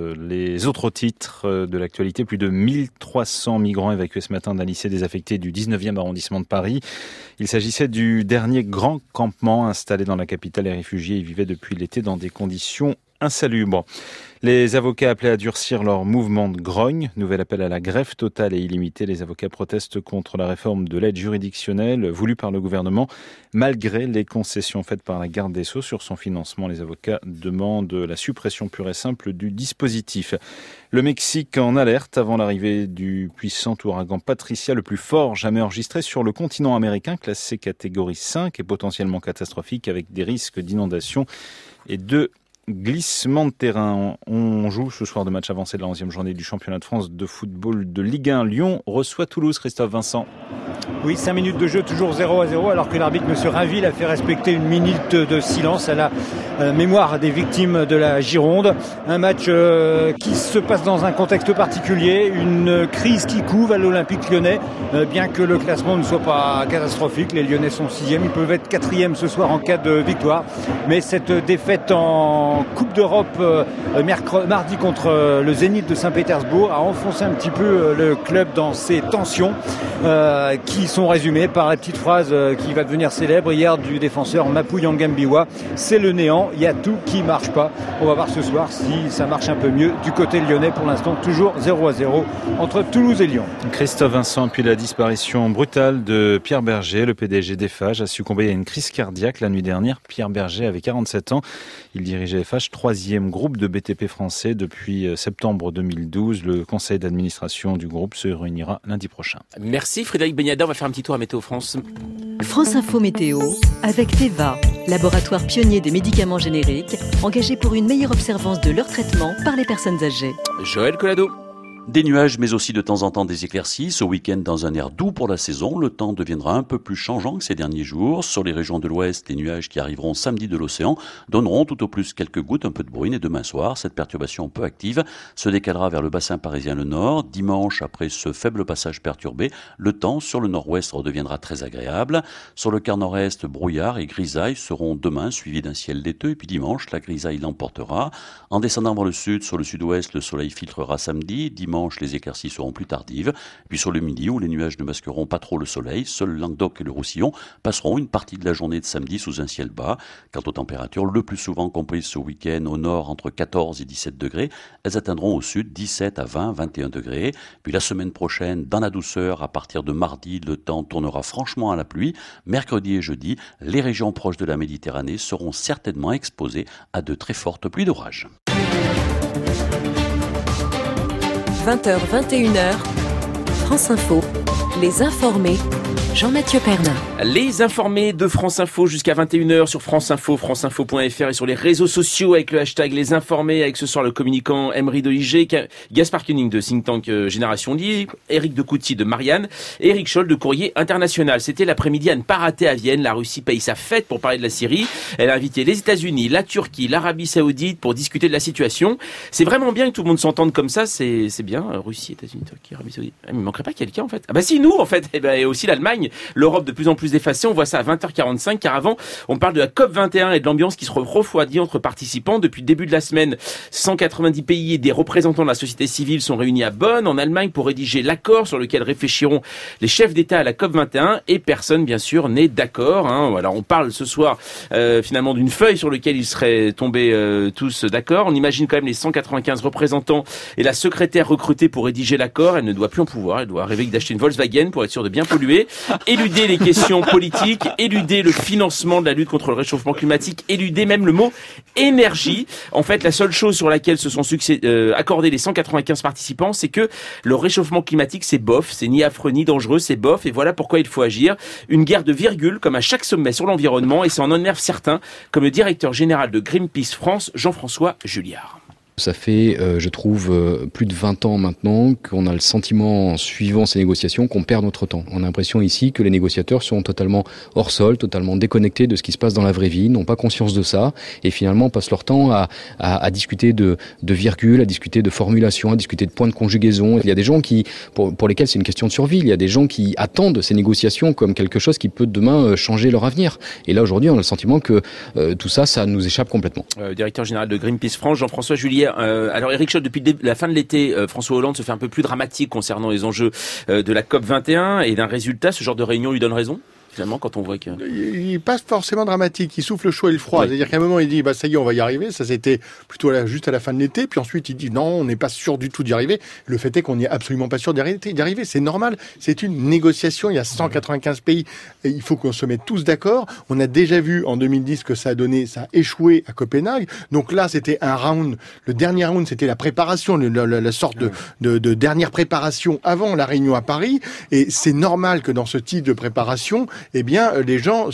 Les autres titres de l'actualité, plus de 1300 migrants évacués ce matin d'un lycée désaffecté du 19e arrondissement de Paris. Il s'agissait du dernier grand campement installé dans la capitale. Les réfugiés y vivaient depuis l'été dans des conditions insalubres. Les avocats appelés à durcir leur mouvement de grogne. Nouvel appel à la grève totale et illimitée. Les avocats protestent contre la réforme de l'aide juridictionnelle voulue par le gouvernement. Malgré les concessions faites par la garde des Sceaux sur son financement, les avocats demandent la suppression pure et simple du dispositif. Le Mexique en alerte avant l'arrivée du puissant ouragan Patricia, le plus fort jamais enregistré sur le continent américain, classé catégorie 5 et potentiellement catastrophique avec des risques d'inondation et de glissement de terrain. On joue ce soir de match avancé de la 11e journée du championnat de France de football de Ligue 1. Lyon reçoit Toulouse. Christophe Vincent. Oui, 5 minutes de jeu, toujours 0-0, alors que l'arbitre M. Rainville a fait respecter une minute de silence à la mémoire des victimes de la Gironde. Un match qui se passe dans un contexte particulier, une crise qui couve à l'Olympique lyonnais, bien que le classement ne soit pas catastrophique. Les Lyonnais sont 6e, ils peuvent être 4e ce soir en cas de victoire. Mais cette défaite en Coupe d'Europe mardi contre le Zénith de Saint-Pétersbourg a enfoncé un petit peu le club dans ses tensions qui sont résumées par la petite phrase qui va devenir célèbre hier du défenseur Mapou Yangambiwa. C'est le néant, il y a tout qui marche pas. On va voir ce soir si ça marche un peu mieux du côté lyonnais. Pour l'instant, toujours 0-0 entre Toulouse et Lyon. Christophe Vincent, puis la disparition brutale de Pierre Berger, le PDG d'Eiffage, a succombé à une crise cardiaque la nuit dernière. Pierre Berger avait 47 ans. Il dirigeait Eiffage, 3e groupe de BTP français depuis septembre 2012. Le conseil d'administration du groupe se réunira lundi prochain. Merci Frédéric Beniada. On va faire un petit tour à Météo France. France Info Météo avec Teva, laboratoire pionnier des médicaments génériques, engagé pour une meilleure observance de leur traitement par les personnes âgées. Joël Collado. Des nuages, mais aussi de temps en temps des éclaircies. Ce week-end, dans un air doux pour la saison, le temps deviendra un peu plus changeant que ces derniers jours. Sur les régions de l'ouest, les nuages qui arriveront samedi de l'océan donneront tout au plus quelques gouttes, un peu de bruine. Et demain soir, cette perturbation peu active se décalera vers le bassin parisien le nord. Dimanche, après ce faible passage perturbé, le temps sur le nord-ouest redeviendra très agréable. Sur le quart nord-est, brouillard et grisaille seront demain suivis d'un ciel laiteux. Et puis dimanche, la grisaille l'emportera. En descendant vers le sud, sur le sud-ouest, le soleil filtrera samedi. Dimanche, dimanche, les éclaircies seront plus tardives. Puis sur le midi, où les nuages ne masqueront pas trop le soleil, seuls le Languedoc et le Roussillon passeront une partie de la journée de samedi sous un ciel bas. Quant aux températures, le plus souvent comprises ce week-end au nord entre 14 et 17 degrés, elles atteindront au sud 17 à 20, 21 degrés. Puis la semaine prochaine, dans la douceur, à partir de mardi, le temps tournera franchement à la pluie. Mercredi et jeudi, les régions proches de la Méditerranée seront certainement exposées à de très fortes pluies d'orage. 20h, 21h, France Info, les informés, Jean-Mathieu Pernin. Les informés de France Info jusqu'à 21h sur France Info, franceinfo.fr et sur les réseaux sociaux avec le hashtag Les Informés, avec ce soir le communicant Emery de IG, Gaspard Koenig de Think Tank Génération Libre, Éric de Couty de Marianne et Éric Scholl de Courrier International. C'était l'après-midi à ne pas rater à Vienne. La Russie paye sa fête pour parler de la Syrie. Elle a invité les États-Unis, la Turquie, l'Arabie Saoudite pour discuter de la situation. C'est vraiment bien que tout le monde s'entende comme ça. C'est bien. Russie, États-Unis, Turquie, Arabie Saoudite. Il ne manquerait pas quelqu'un en fait. Ah bah si, nous en fait. Et aussi l'Allemagne. L'Europe de plus en plus effacée, on voit ça à 20h45, car avant, on parle de la COP21 et de l'ambiance qui se refroidit entre participants. Depuis le début de la semaine, 190 pays et des représentants de la société civile sont réunis à Bonn, en Allemagne, pour rédiger l'accord sur lequel réfléchiront les chefs d'État à la COP21, et personne, bien sûr, n'est d'accord. Voilà, on parle ce soir, finalement, d'une feuille sur laquelle ils seraient tombés tous d'accord. On imagine quand même les 195 représentants et la secrétaire recrutée pour rédiger l'accord. Elle ne doit plus en pouvoir, elle doit rêver d'acheter une Volkswagen pour être sûre de bien polluer. Éluder les questions politiques, éluder le financement de la lutte contre le réchauffement climatique, éluder même le mot énergie. En fait, la seule chose sur laquelle se sont accordés les 195 participants, c'est que le réchauffement climatique, c'est bof, c'est ni affreux ni dangereux, c'est bof, et voilà pourquoi il faut agir. Une guerre de virgule, comme à chaque sommet sur l'environnement, et ça en énerve certains, comme le directeur général de Greenpeace France, Jean-François Julliard. Ça fait, je trouve, plus de 20 ans maintenant qu'on a le sentiment, en suivant ces négociations, qu'on perd notre temps. On a l'impression ici que les négociateurs sont totalement hors sol, totalement déconnectés de ce qui se passe dans la vraie vie, n'ont pas conscience de ça, et finalement passent leur temps à discuter de virgules, à discuter de formulations, à discuter de points de conjugaison. Il y a des gens pour lesquels c'est une question de survie. Il y a des gens qui attendent ces négociations comme quelque chose qui peut demain changer leur avenir. Et là, aujourd'hui, on a le sentiment que tout ça, ça nous échappe complètement. Directeur général de Greenpeace France, Jean-François Julliard. Alors Éric Scholl, depuis la fin de l'été, François Hollande se fait un peu plus dramatique concernant les enjeux de la COP21 et d'un résultat, ce genre de réunion lui donne raison ? Finalement, quand on voit que... Il passe forcément dramatique, il souffle le chaud et le froid. Oui. C'est-à-dire qu'à un moment, il dit, ça y est, on va y arriver. Ça, c'était plutôt juste à la fin de l'été. Puis ensuite, il dit, non, on n'est pas sûr du tout d'y arriver. Le fait est qu'on n'est absolument pas sûr d'y arriver. C'est normal. C'est une négociation. Il y a 195 pays. Et il faut qu'on se mette tous d'accord. On a déjà vu en 2010 que ça a donné, ça a échoué à Copenhague. Donc là, c'était un round. Le dernier round, c'était la préparation, la sorte de dernière préparation avant la réunion à Paris. Et c'est normal que dans ce type de préparation, eh bien, les gens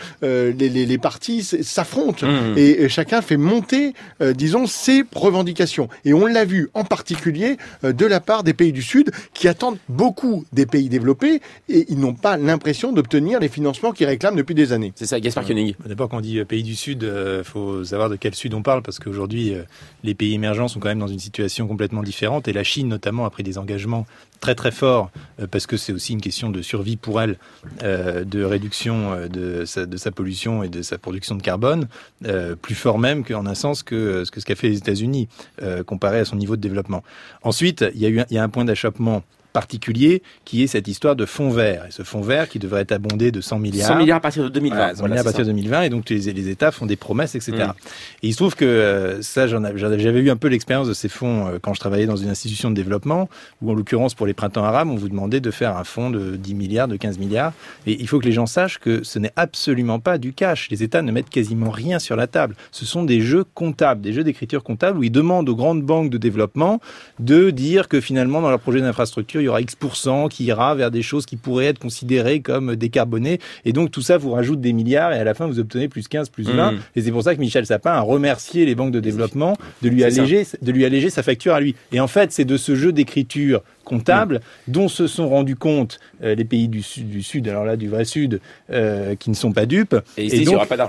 les partis s'affrontent et chacun fait monter, disons, ses revendications. Et on l'a vu en particulier de la part des pays du Sud qui attendent beaucoup des pays développés et ils n'ont pas l'impression d'obtenir les financements qu'ils réclament depuis des années. C'est ça, Gaspard Koenig. D'abord, quand on dit pays du Sud, faut savoir de quel Sud on parle parce qu'aujourd'hui, les pays émergents sont quand même dans une situation complètement différente et la Chine, notamment, a pris des engagements très très forts parce que c'est aussi une question de survie pour elle, de réduction de sa pollution et de sa production de carbone, plus fort même qu'en un sens que ce qu'a fait les États-Unis comparé à son niveau de développement. Ensuite, il y a un point d'achoppement particulier qui est cette histoire de fonds verts. Et ce fonds vert qui devrait être abondé de 100 milliards. 100 milliards à partir de 2020. Voilà, 100 milliards à partir de 2020 et donc les États font des promesses, etc. Et il se trouve que ça, j'avais eu un peu l'expérience de ces fonds quand je travaillais dans une institution de développement où en l'occurrence pour les printemps arabes, on vous demandait de faire un fonds de 10 milliards, de 15 milliards. Et il faut que les gens sachent que ce n'est absolument pas du cash. Les États ne mettent quasiment rien sur la table. Ce sont des jeux comptables, des jeux d'écriture comptable où ils demandent aux grandes banques de développement de dire que finalement dans leur projet d'infrastructure, il y aura X% qui ira vers des choses qui pourraient être considérées comme décarbonées. Et donc, tout ça vous rajoute des milliards et à la fin, vous obtenez plus 15, plus 20. Et c'est pour ça que Michel Sapin a remercié les banques de développement de lui alléger sa facture à lui. Et en fait, c'est de ce jeu d'écriture comptable dont se sont rendus compte les pays du Sud, alors là, du vrai Sud, qui ne sont pas dupes. Et ici, il n'y aura pas d'argent.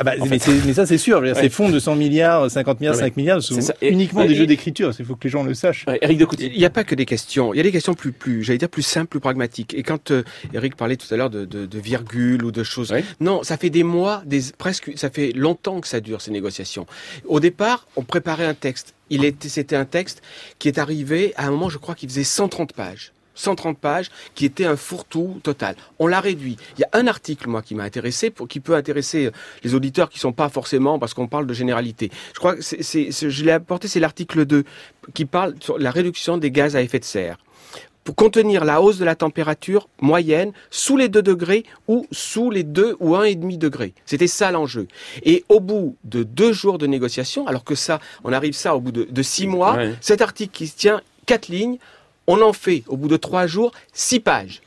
Mais ça c'est sûr. Ces fonds de 100 milliards, 50 milliards, 5 milliards, ce sont uniquement des jeux d'écriture. Il faut que les gens le sachent. Éric Decoutier. Il n'y a pas que des questions. Il y a des questions plus simples, plus pragmatiques. Et quand Éric parlait tout à l'heure de virgule ou de choses, non, ça fait des mois, ça fait longtemps que ça dure ces négociations. Au départ, on préparait un texte. C'était un texte qui est arrivé à un moment, je crois, qu'il faisait 130 pages. 130 pages, qui était un fourre-tout total. On l'a réduit. Il y a un article, moi, qui m'a intéressé, qui peut intéresser les auditeurs qui sont pas forcément, parce qu'on parle de généralité. Je crois que je l'ai apporté, c'est l'article 2, qui parle sur la réduction des gaz à effet de serre. Pour contenir la hausse de la température moyenne sous les 2 degrés ou sous les 2 ou 1,5 degrés. C'était ça l'enjeu. Et au bout de 2 jours de négociation, alors que on arrive au bout de 6 mois, cet article qui se tient 4 lignes, on en fait, au bout de 3 jours, 6 pages.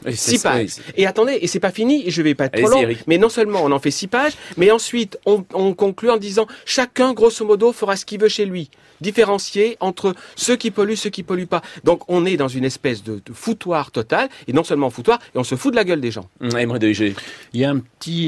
6 pages. Et attendez, et c'est pas fini, et je vais pas être trop long, mais non seulement on en fait 6 pages, mais ensuite on conclut en disant chacun, grosso modo, fera ce qu'il veut chez lui. Différencier entre ceux qui polluent, ceux qui polluent pas. Donc on est dans une espèce de foutoir total, et non seulement foutoir, et on se fout de la gueule des gens. Il y a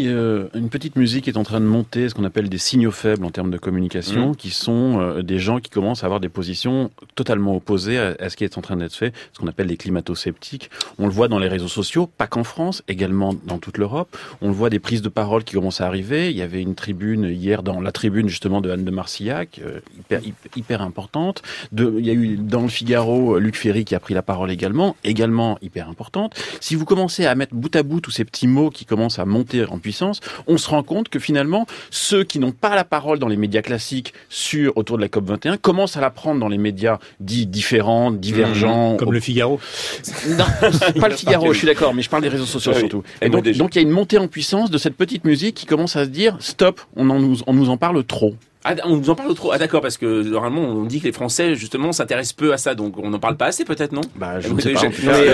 une petite musique qui est en train de monter, ce qu'on appelle des signaux faibles en termes de communication, qui sont des gens qui commencent à avoir des positions totalement opposées à ce qui est en train d'être fait, ce qu'on appelle les climato-sceptiques. On le voit dans les réseaux sociaux, pas qu'en France, également dans toute l'Europe. On le voit des prises de parole qui commencent à arriver. Il y avait une tribune hier, dans la tribune justement de Anne de Marcillac, hyper importante. Il y a eu dans le Figaro Luc Ferry qui a pris la parole également hyper importante. Si vous commencez à mettre bout à bout tous ces petits mots qui commencent à monter en puissance, on se rend compte que finalement ceux qui n'ont pas la parole dans les médias classiques autour de la COP21 commencent à la prendre dans les médias dits différents, divergents. Comme le Figaro. Non, pas le Figaro, je suis d'accord, mais je parle des réseaux sociaux surtout. Et donc il y a une montée en puissance de cette petite musique qui commence à se dire stop, on nous en parle trop. Ah, on nous en parle trop. Ah, d'accord, parce que normalement on dit que les Français justement s'intéressent peu à ça, donc on n'en parle pas assez peut-être, non? Je ne sais pas.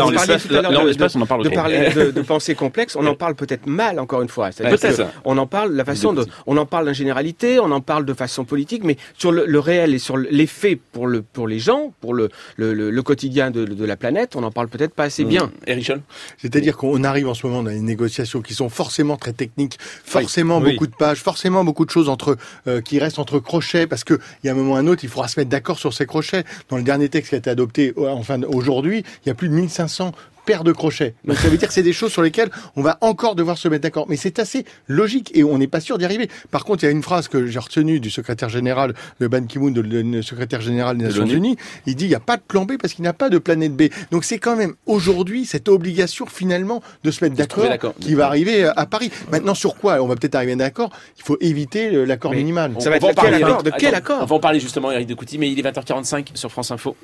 On en parle trop. De pensée complexe, on en parle peut-être mal, encore une fois. C'est-à-dire on en parle on en parle en généralité, on en parle de façon politique, mais sur le réel et sur les faits pour les gens, pour le quotidien de la planète, on en parle peut-être pas assez bien. Éric Scholl. C'est-à-dire qu'on arrive en ce moment dans des négociations qui sont forcément très techniques, forcément beaucoup de pages, forcément beaucoup de choses qui restent entre crochets, parce que il y a un moment ou un autre, il faudra se mettre d'accord sur ces crochets. Dans le dernier texte qui a été adopté, aujourd'hui, il y a plus de 1500 paires de crochets. Donc ça veut dire que c'est des choses sur lesquelles on va encore devoir se mettre d'accord. Mais c'est assez logique et on n'est pas sûr d'y arriver. Par contre, il y a une phrase que j'ai retenue du secrétaire général de Ban Ki-moon, le secrétaire général des Nations Unies. Il dit il n'y a pas de plan B parce qu'il n'y a pas de planète B. Donc c'est quand même aujourd'hui cette obligation finalement de se mettre d'accord qui va arriver à Paris. Maintenant, sur quoi on va peut-être arriver d'accord? Il faut éviter l'accord minimal. Ça va être quel accord? De quel accord? On va en parler justement, Éric Decoutier, mais il est 20h45 sur France Info.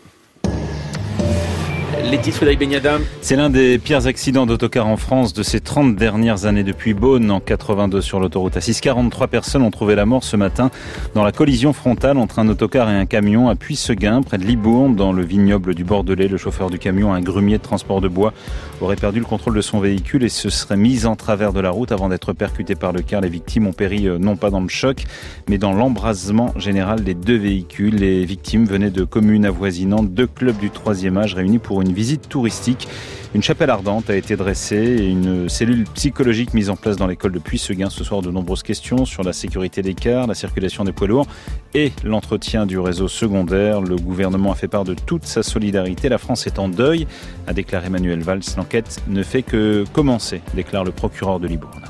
Les titres, Frédéric Beniada. C'est l'un des pires accidents d'autocar en France de ces 30 dernières années. Depuis Beaune, en 82, sur l'autoroute A6, 43 personnes ont trouvé la mort ce matin dans la collision frontale entre un autocar et un camion à Puisseguin, près de Libourne, dans le vignoble du Bordelais. Le chauffeur du camion, un grumier de transport de bois, aurait perdu le contrôle de son véhicule et se serait mis en travers de la route avant d'être percuté par le car. Les victimes ont péri non pas dans le choc, mais dans l'embrasement général des 2 véhicules. Les victimes venaient de communes avoisinantes, 2 clubs du 3e âge réunis pour une visite touristique. Une chapelle ardente a été dressée et une cellule psychologique mise en place dans l'école de Puisseguin. Ce soir, de nombreuses questions sur la sécurité des cars, la circulation des poids lourds et l'entretien du réseau secondaire. Le gouvernement a fait part de toute sa solidarité. La France est en deuil, a déclaré Manuel Valls. L'enquête ne fait que commencer, déclare le procureur de Libourne.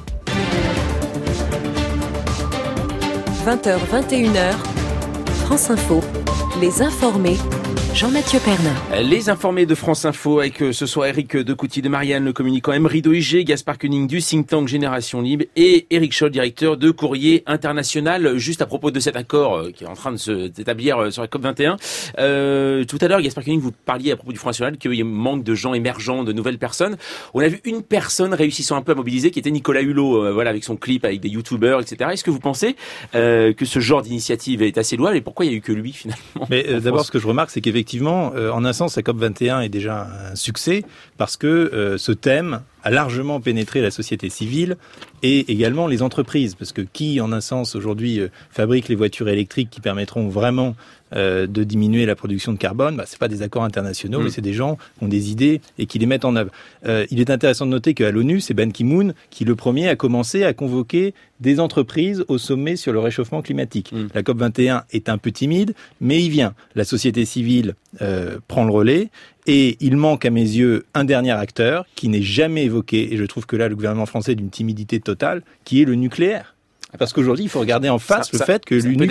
20h, 21h, France Info, les informés. Jean-Mathieu Pernin. Les informés de France Info avec ce soir Éric Decoutier de Marianne, le communicant Emery d'OIG, Gaspard Koenig du think tank Génération Libre et Éric Scholl, directeur de Courrier International. Juste à propos de cet accord qui est en train de s'établir sur la COP21. Tout à l'heure, Gaspard Koenig, vous parliez à propos du Front National qu'il manque de gens émergents, de nouvelles personnes. On a vu une personne réussissant un peu à mobiliser qui était Nicolas Hulot, avec son clip avec des youtubeurs, etc. Est-ce que vous pensez que ce genre d'initiative est assez louable et pourquoi il n'y a eu que lui finalement? Mais d'abord, ce que je remarque, c'est qu'effectivement, en un sens, la COP21 est déjà un succès parce que ce thème a largement pénétré la société civile et également les entreprises. Parce que qui, en un sens, aujourd'hui, fabrique les voitures électriques qui permettront vraiment de diminuer la production de carbone, c'est pas des accords internationaux, mais c'est des gens qui ont des idées et qui les mettent en œuvre. Il est intéressant de noter qu'à l'ONU, c'est Ban Ki-moon qui, le premier, a commencé à convoquer des entreprises au sommet sur le réchauffement climatique. La COP21 est un peu timide, mais il vient. La société civile prend le relais et il manque à mes yeux un dernier acteur qui n'est jamais évoqué, et je trouve que là, le gouvernement français est d'une timidité totale, qui est le nucléaire. Parce qu'aujourd'hui, il faut regarder en face le fait que le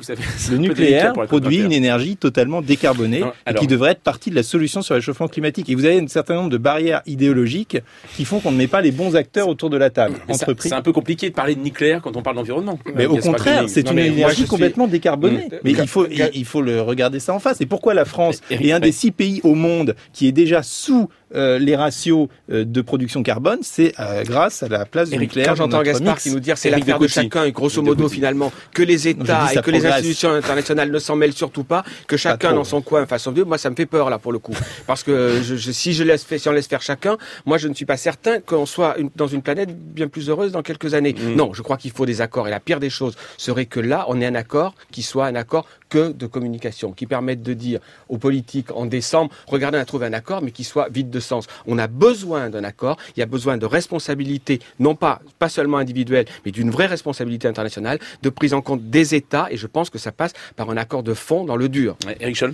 nucléaire produit une énergie totalement décarbonée et qui devrait être partie de la solution sur le réchauffement climatique. Et vous avez un certain nombre de barrières idéologiques qui font qu'on ne met pas les bons acteurs autour de la table. C'est un peu compliqué de parler de nucléaire quand on parle d'environnement. Mais au contraire, c'est une énergie complètement décarbonée. Mais il faut le regarder ça en face. Et pourquoi la France est un des 6 pays au monde qui est déjà sous les ratios de production carbone, c'est grâce à la place du nucléaire. Quand j'entends Gaspard qui nous dit c'est l'affaire de chacun et grosso modo finalement que les États et que les institutions internationales ne s'en mêlent surtout pas, que chacun dans son coin fasse son mieux, moi ça me fait peur là pour le coup, parce que si on laisse faire chacun, moi je ne suis pas certain qu'on soit dans une planète bien plus heureuse dans quelques années. Non, je crois qu'il faut des accords et la pire des choses serait que là on ait un accord qui soit un accord que de communication, qui permette de dire aux politiques en décembre, regardez on a trouvé un accord mais qui soit vide de sens. On a besoin d'un accord, il y a besoin de responsabilité, non pas seulement individuelle, mais d'une vraie responsabilité internationale, de prise en compte des États, et je pense que ça passe par un accord de fond dans le dur. Éric Scholl.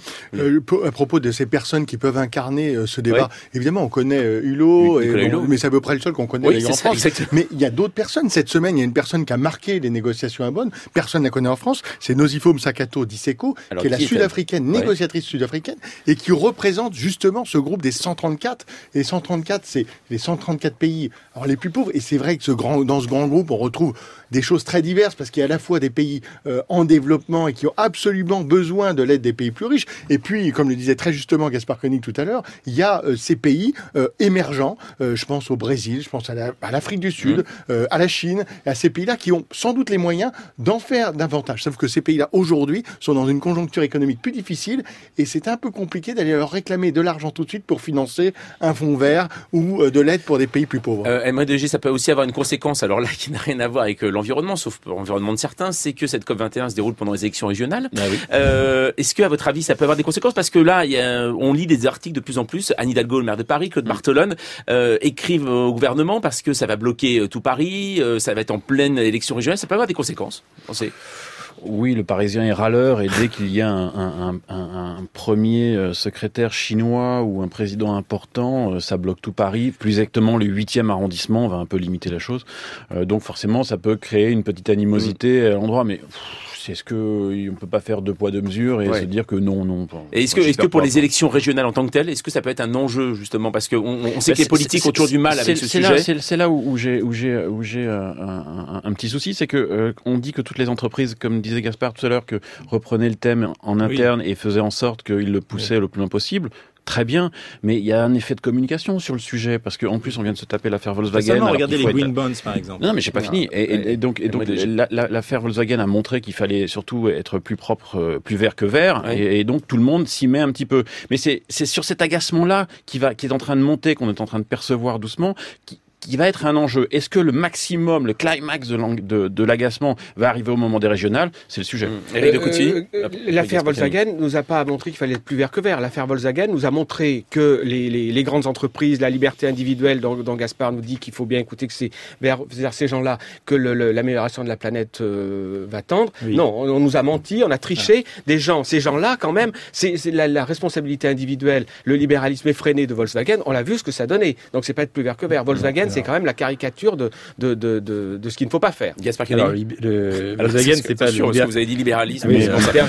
À propos de ces personnes qui peuvent incarner ce débat, évidemment on connaît Hulot, mais c'est à peu près le seul qu'on connaît en France. Mais il y a d'autres personnes. Cette semaine, il y a une personne qui a marqué les négociations à Bonn, personne ne la connaît en France, c'est Nosifo Msakato Diseko, qui est la sud-africaine, négociatrice sud-africaine, et qui représente justement ce groupe des 134. Et 134, c'est les 134 pays les plus pauvres. Et c'est vrai que dans ce grand groupe, on retrouve des choses très diverses, parce qu'il y a à la fois des pays en développement et qui ont absolument besoin de l'aide des pays plus riches. Et puis, comme le disait très justement Gaspard Koenig tout à l'heure, il y a ces pays émergents. Je pense au Brésil, je pense à l'Afrique du Sud, à la Chine, à ces pays-là qui ont sans doute les moyens d'en faire davantage. Sauf que ces pays-là, aujourd'hui, sont dans une conjoncture économique plus difficile, et c'est un peu compliqué d'aller leur réclamer de l'argent tout de suite pour financer un fonds vert ou de l'aide pour des pays plus pauvres. MRDG, ça peut aussi avoir une conséquence, alors là, qui n'a rien à voir avec l'environnement, sauf pour l'environnement de certains, c'est que cette COP21 se déroule pendant les élections régionales. Est-ce que, à votre avis, ça peut avoir des conséquences? Parce que là, on lit des articles de plus en plus. Anne Hidalgo, le maire de Paris, Claude Barthelone, écrivent au gouvernement parce que ça va bloquer tout Paris, ça va être en pleine élection régionale, ça peut avoir des conséquences. Oui, le Parisien est râleur, et dès qu'il y a un premier secrétaire chinois ou un président important, ça bloque tout Paris. Plus exactement, le 8e arrondissement, on va un peu limiter la chose. Donc forcément, ça peut créer une petite animosité à l'endroit, mais... Est-ce qu'on peut pas faire 2 poids 2 mesures et se dire que non. Et est-ce que pour les élections régionales en tant que telles, est-ce que ça peut être un enjeu justement, parce que on sait que les politiques ont toujours du mal avec ce sujet. C'est là où j'ai un petit souci, c'est que on dit que toutes les entreprises, comme disait Gaspard tout à l'heure, que reprenaient le thème en interne et faisaient en sorte qu'ils le poussaient le plus loin possible. Très bien, mais il y a un effet de communication sur le sujet, parce qu'en plus on vient de se taper l'affaire Volkswagen. Regardez les Green Bonds par exemple. Non, mais j'ai pas fini. Et donc l'affaire Volkswagen a montré qu'il fallait surtout être plus propre, plus vert que vert, et donc tout le monde s'y met un petit peu. Mais c'est sur cet agacement-là qui est en train de monter, qu'on est en train de percevoir doucement, qui va être un enjeu. Est-ce que le maximum, le climax de l'agacement va arriver au moment des régionales? C'est le sujet. L'affaire Volkswagen nous a pas montré qu'il fallait être plus vert que vert. L'affaire Volkswagen nous a montré que les grandes entreprises, la liberté individuelle dont Gaspard nous dit qu'il faut bien écouter, que c'est vers ces gens-là que l'amélioration de la planète va tendre. Non, on nous a menti, on a triché. Ces gens-là, quand même, c'est la responsabilité individuelle, le libéralisme effréné de Volkswagen, on l'a vu ce que ça donnait. Donc c'est pas être plus vert que vert. Volkswagen, c'est quand même la caricature de ce qu'il ne faut pas faire. Gaspard Koenig. Volkswagen, c'est pas sûr, parce que vous avez dit libéralisme. Mais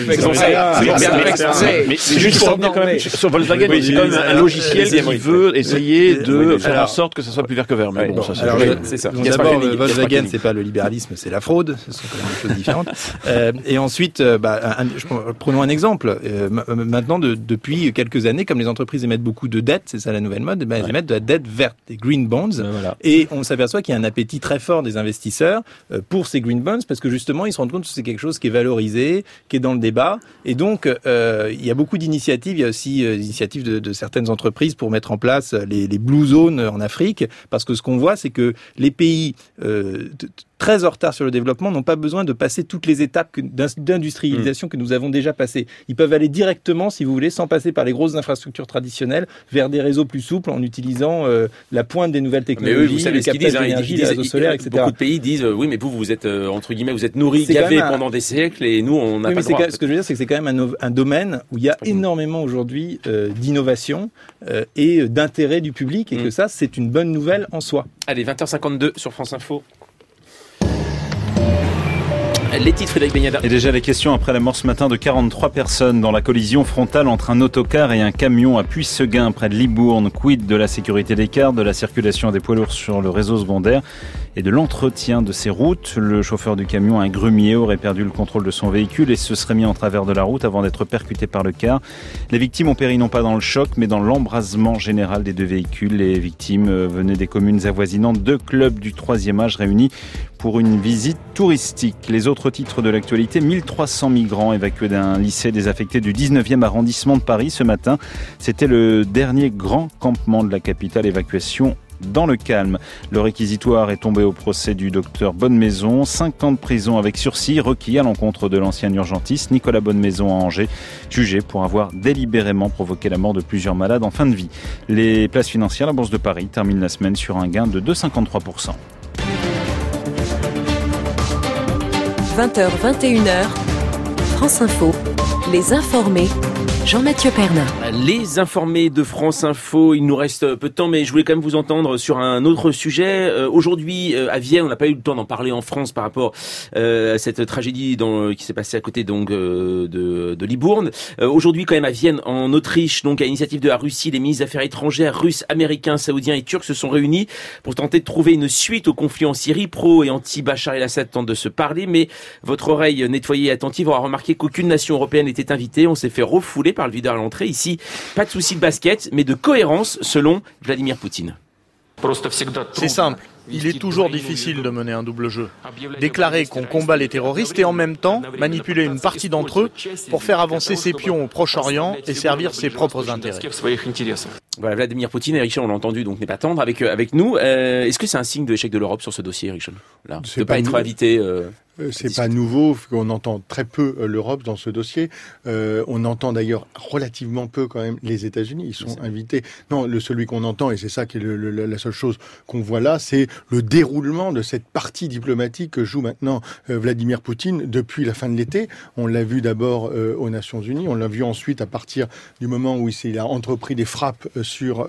juste pour revenir quand même sur Volkswagen, c'est quand même un logiciel qui veut essayer de faire en sorte que ça soit plus vert que vert. Mais bon, ça c'est ça. D'abord, Volkswagen, c'est pas le libéralisme, c'est la fraude. Ce sont quand même des choses différentes. Et ensuite, prenons un exemple. Maintenant, depuis quelques années, comme les entreprises émettent beaucoup de dettes, c'est ça la nouvelle mode, elles émettent de la dette verte, des green bonds. Voilà. Et on s'aperçoit qu'il y a un appétit très fort des investisseurs pour ces green bonds, parce que justement, ils se rendent compte que c'est quelque chose qui est valorisé, qui est dans le débat. Et donc, il y a beaucoup d'initiatives. Il y a aussi l'initiative de certaines entreprises pour mettre en place les blue zones en Afrique, parce que ce qu'on voit, c'est que les pays très en retard sur le développement n'ont pas besoin de passer toutes les étapes d'industrialisation que nous avons déjà passées. Ils peuvent aller directement, si vous voulez, sans passer par les grosses infrastructures traditionnelles, vers des réseaux plus souples en utilisant la pointe des nouvelles technologies, mais eux, vous savez le ce qu'ils captage disent, d'énergie, les réseaux solaires, etc. Beaucoup de pays disent oui, mais vous êtes entre guillemets, vous êtes nourris, gavés pendant des siècles, et nous, on n'a pas le droit. Ce que je veux dire, c'est que c'est quand même un domaine où il y a énormément aujourd'hui d'innovation et d'intérêt du public, et que ça, c'est une bonne nouvelle en soi. Allez, 20h52 sur France Info. Les titres, Frédéric Beignada. Et déjà les questions après la mort ce matin de 43 personnes dans la collision frontale entre un autocar et un camion à Puy-Seguin près de Libourne. Quid de la sécurité des cars, de la circulation des poids lourds sur le réseau secondaire et de l'entretien de ces routes. Le chauffeur du camion, un grumier, aurait perdu le contrôle de son véhicule et se serait mis en travers de la route avant d'être percuté par le car. Les victimes ont péri non pas dans le choc, mais dans l'embrasement général des deux véhicules. Les victimes venaient des communes avoisinantes, 2 clubs du 3e âge réunis pour une visite touristique. Les autres titres de l'actualité, 1300 migrants évacués d'un lycée désaffecté du 19e arrondissement de Paris ce matin. C'était le dernier grand campement de la capitale, évacuation dans le calme. Le réquisitoire est tombé au procès du docteur Bonnemaison. 5 ans de prison avec sursis requis à l'encontre de l'ancien urgentiste Nicolas Bonnemaison à Angers, jugé pour avoir délibérément provoqué la mort de plusieurs malades en fin de vie. Les places financières, la Bourse de Paris termine la semaine sur un gain de 2,53%. 20h, 21h, France Info, les informés. Jean-Mathieu Pernin. Les informés de France Info, il nous reste peu de temps, mais je voulais quand même vous entendre sur un autre sujet. Aujourd'hui, à Vienne, on n'a pas eu le temps d'en parler en France par rapport à cette tragédie qui s'est passée à côté donc de Libourne. Aujourd'hui, quand même, à Vienne, en Autriche, donc à l'initiative de la Russie, les ministres des Affaires étrangères russes, américains, saoudiens et turcs se sont réunis pour tenter de trouver une suite au conflit en Syrie. Pro et anti-Bachar el-Assad tentent de se parler, mais votre oreille nettoyée et attentive aura remarqué qu'aucune nation européenne n'était invitée. On s'est fait refouler par le videur à l'entrée. Ici, pas de souci de basket, mais de cohérence, selon Vladimir Poutine. C'est simple. Il est toujours difficile de mener un double jeu. Déclarer qu'on combat les terroristes et en même temps manipuler une partie d'entre eux pour faire avancer ses pions au Proche-Orient et servir ses propres intérêts. Voilà, Vladimir Poutine, Eric Scholl, on l'a entendu, donc n'est pas tendre avec nous. Est-ce que c'est un signe de l'échec de l'Europe sur ce dossier, Eric Scholl, de ne pas être invité c'est pas nouveau, on entend très peu l'Europe dans ce dossier. On entend d'ailleurs relativement peu quand même les États-Unis. Ils sont invités. Non, celui qu'on entend, et c'est ça qui est la seule chose qu'on voit là, c'est le déroulement de cette partie diplomatique que joue maintenant Vladimir Poutine depuis la fin de l'été. On l'a vu d'abord aux Nations Unies, on l'a vu ensuite à partir du moment où il a entrepris des frappes sur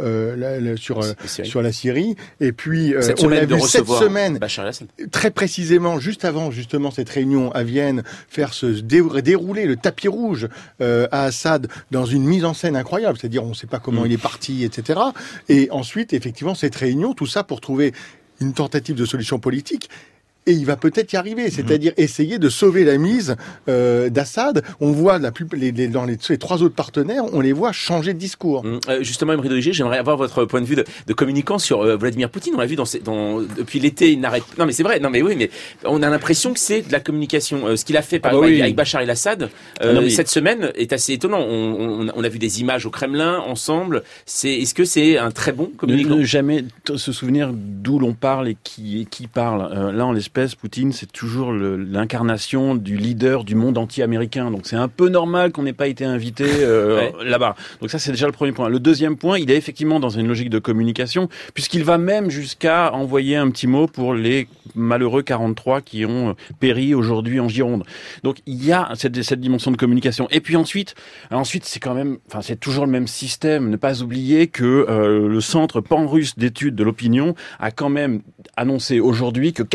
la Syrie. Et puis on l'a vu cette semaine, très précisément, juste avant cette réunion à Vienne, faire se dérouler le tapis rouge à Assad dans une mise en scène incroyable, c'est-à-dire on ne sait pas comment il est parti, etc. Et ensuite, effectivement, cette réunion, tout ça pour trouver une tentative de solution politique. Et il va peut-être y arriver, c'est-à-dire essayer de sauver la mise d'Assad. On voit dans les 3 autres partenaires, on les voit changer de discours. Justement, Emery Doligé, j'aimerais avoir votre point de vue de communicant sur Vladimir Poutine. On l'a vu depuis l'été, il n'arrête. Non, mais c'est vrai. Non, mais oui, mais on a l'impression que c'est de la communication. Ce qu'il a fait avec Bachar el-Assad cette semaine est assez étonnant. On a vu des images au Kremlin ensemble. Est-ce que c'est un très bon communicant? Ne jamais se souvenir d'où l'on parle et qui parle. Là, en l'espèce, Poutine, c'est toujours l'incarnation du leader du monde anti-américain. Donc c'est un peu normal qu'on n'ait pas été invité là-bas. Donc ça, c'est déjà le premier point. Le deuxième point, il est effectivement dans une logique de communication, puisqu'il va même jusqu'à envoyer un petit mot pour les malheureux 43 qui ont péri aujourd'hui en Gironde. Donc il y a cette dimension de communication. Et puis ensuite c'est quand même, c'est toujours le même système. Ne pas oublier que le Centre pan-russe d'études de l'opinion a quand même annoncé aujourd'hui que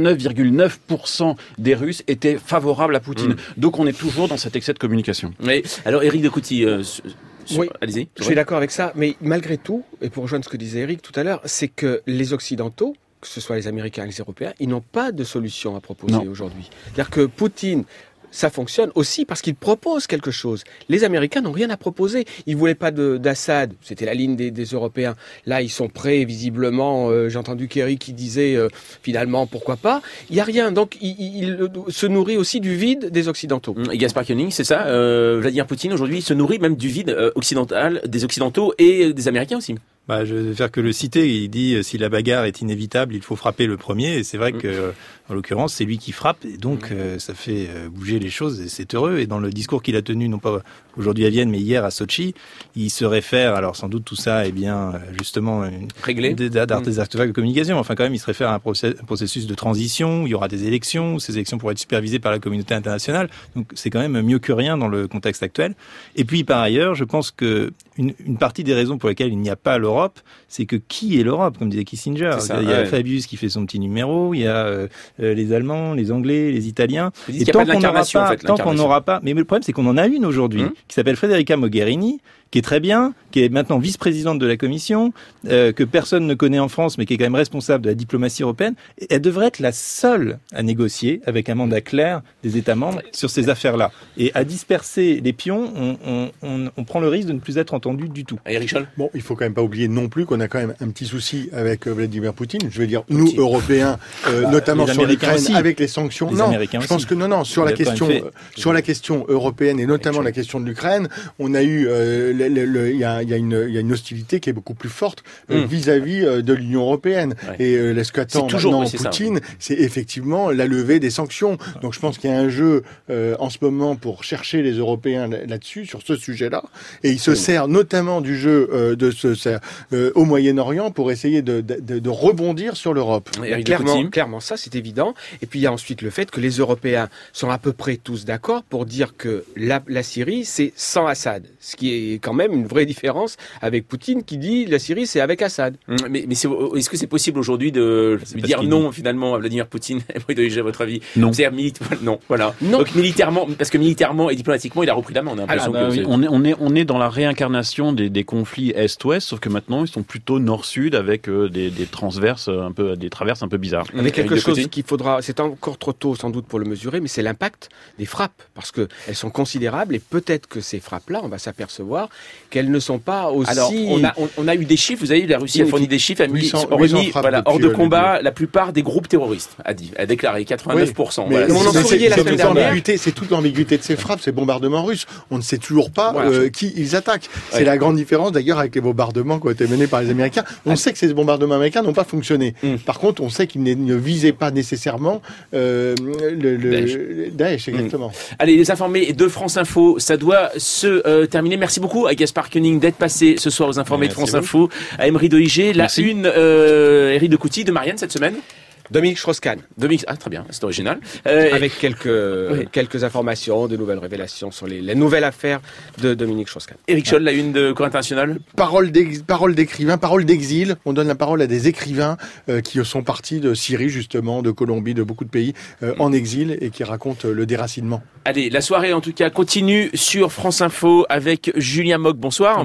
89,9% des Russes étaient favorables à Poutine. Donc on est toujours dans cet excès de communication. Oui. Alors Éric de Coutty, allez-y. Je suis d'accord avec ça, mais malgré tout, et pour rejoindre ce que disait Éric tout à l'heure, c'est que les Occidentaux, que ce soit les Américains et les Européens, ils n'ont pas de solution à proposer aujourd'hui. C'est-à-dire que Poutine ça fonctionne aussi parce qu'ils proposent quelque chose. Les Américains n'ont rien à proposer. Ils voulaient pas d'Assad. C'était la ligne des Européens. Là, ils sont prêts, visiblement. J'ai entendu Kerry qui disait, finalement, pourquoi pas. Il y a rien. Donc, il se nourrit aussi du vide des Occidentaux. Et Gaspard Koenig, c'est ça. Vladimir Poutine, aujourd'hui, se nourrit même du vide occidental, des Occidentaux et des Américains aussi. Je vais faire que le citer. Il dit si la bagarre est inévitable, il faut frapper le premier. Et c'est vrai que, en l'occurrence, c'est lui qui frappe. Et donc, ça fait bouger les choses et c'est heureux. Et dans le discours qu'il a tenu, non pas aujourd'hui à Vienne, mais hier à Sotchi, il se réfère, alors sans doute tout ça est bien justement réglé des artefacts de communication. Enfin, quand même, il se réfère à un processus de transition. Il y aura des élections. Ces élections pourraient être supervisées par la communauté internationale. Donc, c'est quand même mieux que rien dans le contexte actuel. Et puis, par ailleurs, je pense que une partie des raisons pour lesquelles il n'y a pas l'Europe, c'est que qui est l'Europe, comme disait Kissinger. Il y a Fabius qui fait son petit numéro, il y a les Allemands, les Anglais, les Italiens. Et tant qu'on n'aura pas, mais le problème c'est qu'on en a une aujourd'hui qui s'appelle Federica Mogherini, qui est très bien, qui est maintenant vice-présidente de la Commission, que personne ne connaît en France, mais qui est quand même responsable de la diplomatie européenne. Et elle devrait être la seule à négocier avec un mandat clair des États membres sur ces affaires-là. Et à disperser les pions, on prend le risque de ne plus être entendu du tout. Eric Scholl. Bon, il faut quand même pas oublier non plus qu'on a quand même un petit souci avec Vladimir Poutine. Je veux dire, nous, Européens, notamment sur l'Ukraine, avec les sanctions. Les Américains je pense que non, sur la question européenne et notamment la question de l'Ukraine, on a eu il y a une hostilité qui est beaucoup plus forte vis-à-vis de l'Union européenne. Ouais. Et ce qu'attend maintenant Poutine, c'est effectivement la levée des sanctions. Donc je pense qu'il y a un jeu en ce moment pour chercher les Européens là-dessus, sur ce sujet-là. Et il se sert notamment du jeu au Moyen-Orient pour essayer de rebondir sur l'Europe. Clairement, ça c'est évident. Et puis il y a ensuite le fait que les Européens sont à peu près tous d'accord pour dire que la Syrie c'est sans Assad, ce qui est quand même une vraie différence avec Poutine qui dit la Syrie c'est avec Assad. Mais est-ce que c'est possible aujourd'hui de lui dire non finalement à Vladimir Poutine? À votre avis? Non. Non. Voilà. Non. Donc militairement, parce que militairement et diplomatiquement, il a repris la main. On a l'impression on est dans la réincarnation des conflits Est-Ouest, sauf que maintenant ils sont plutôt Nord-Sud avec des traverses un peu bizarres. Avec quelque chose qu'il faudra, c'est encore trop tôt sans doute pour le mesurer, mais c'est l'impact des frappes parce que elles sont considérables et peut-être que ces frappes-là, on va s'apercevoir qu'elles ne sont pas aussi... Alors, on a eu des chiffres, vous avez vu, la Russie a fourni des chiffres, a mis hors de combat la plupart des groupes terroristes, a déclaré 89%. Mais c'est toute l'ambiguïté de ces frappes, ces bombardements russes. On ne sait toujours pas qui ils attaquent. C'est la grande différence d'ailleurs avec les bombardements qui ont été menés par les Américains. On sait que ces bombardements américains n'ont pas fonctionné. Par contre, on sait qu'ils ne visaient pas nécessairement Daesh, exactement. Allez, les informés de France Info, ça doit se terminer. Merci beaucoup à Gaspard Koenig d'être passé ce soir aux informés de France Info, à Emery Doiger, la une Éric de Couty de Marianne cette semaine. Dominique Strauss-Kahn. Très bien, c'est original. Avec quelques informations, de nouvelles révélations sur la nouvelle affaire de Dominique Strauss-Kahn. Eric Scholl, la une de Courrier International. Parole d'écrivain, parole d'exil. On donne la parole à des écrivains qui sont partis de Syrie, justement, de Colombie, de beaucoup de pays en exil et qui racontent le déracinement. Allez, la soirée en tout cas continue sur France Info avec Julien Mock. Bonsoir.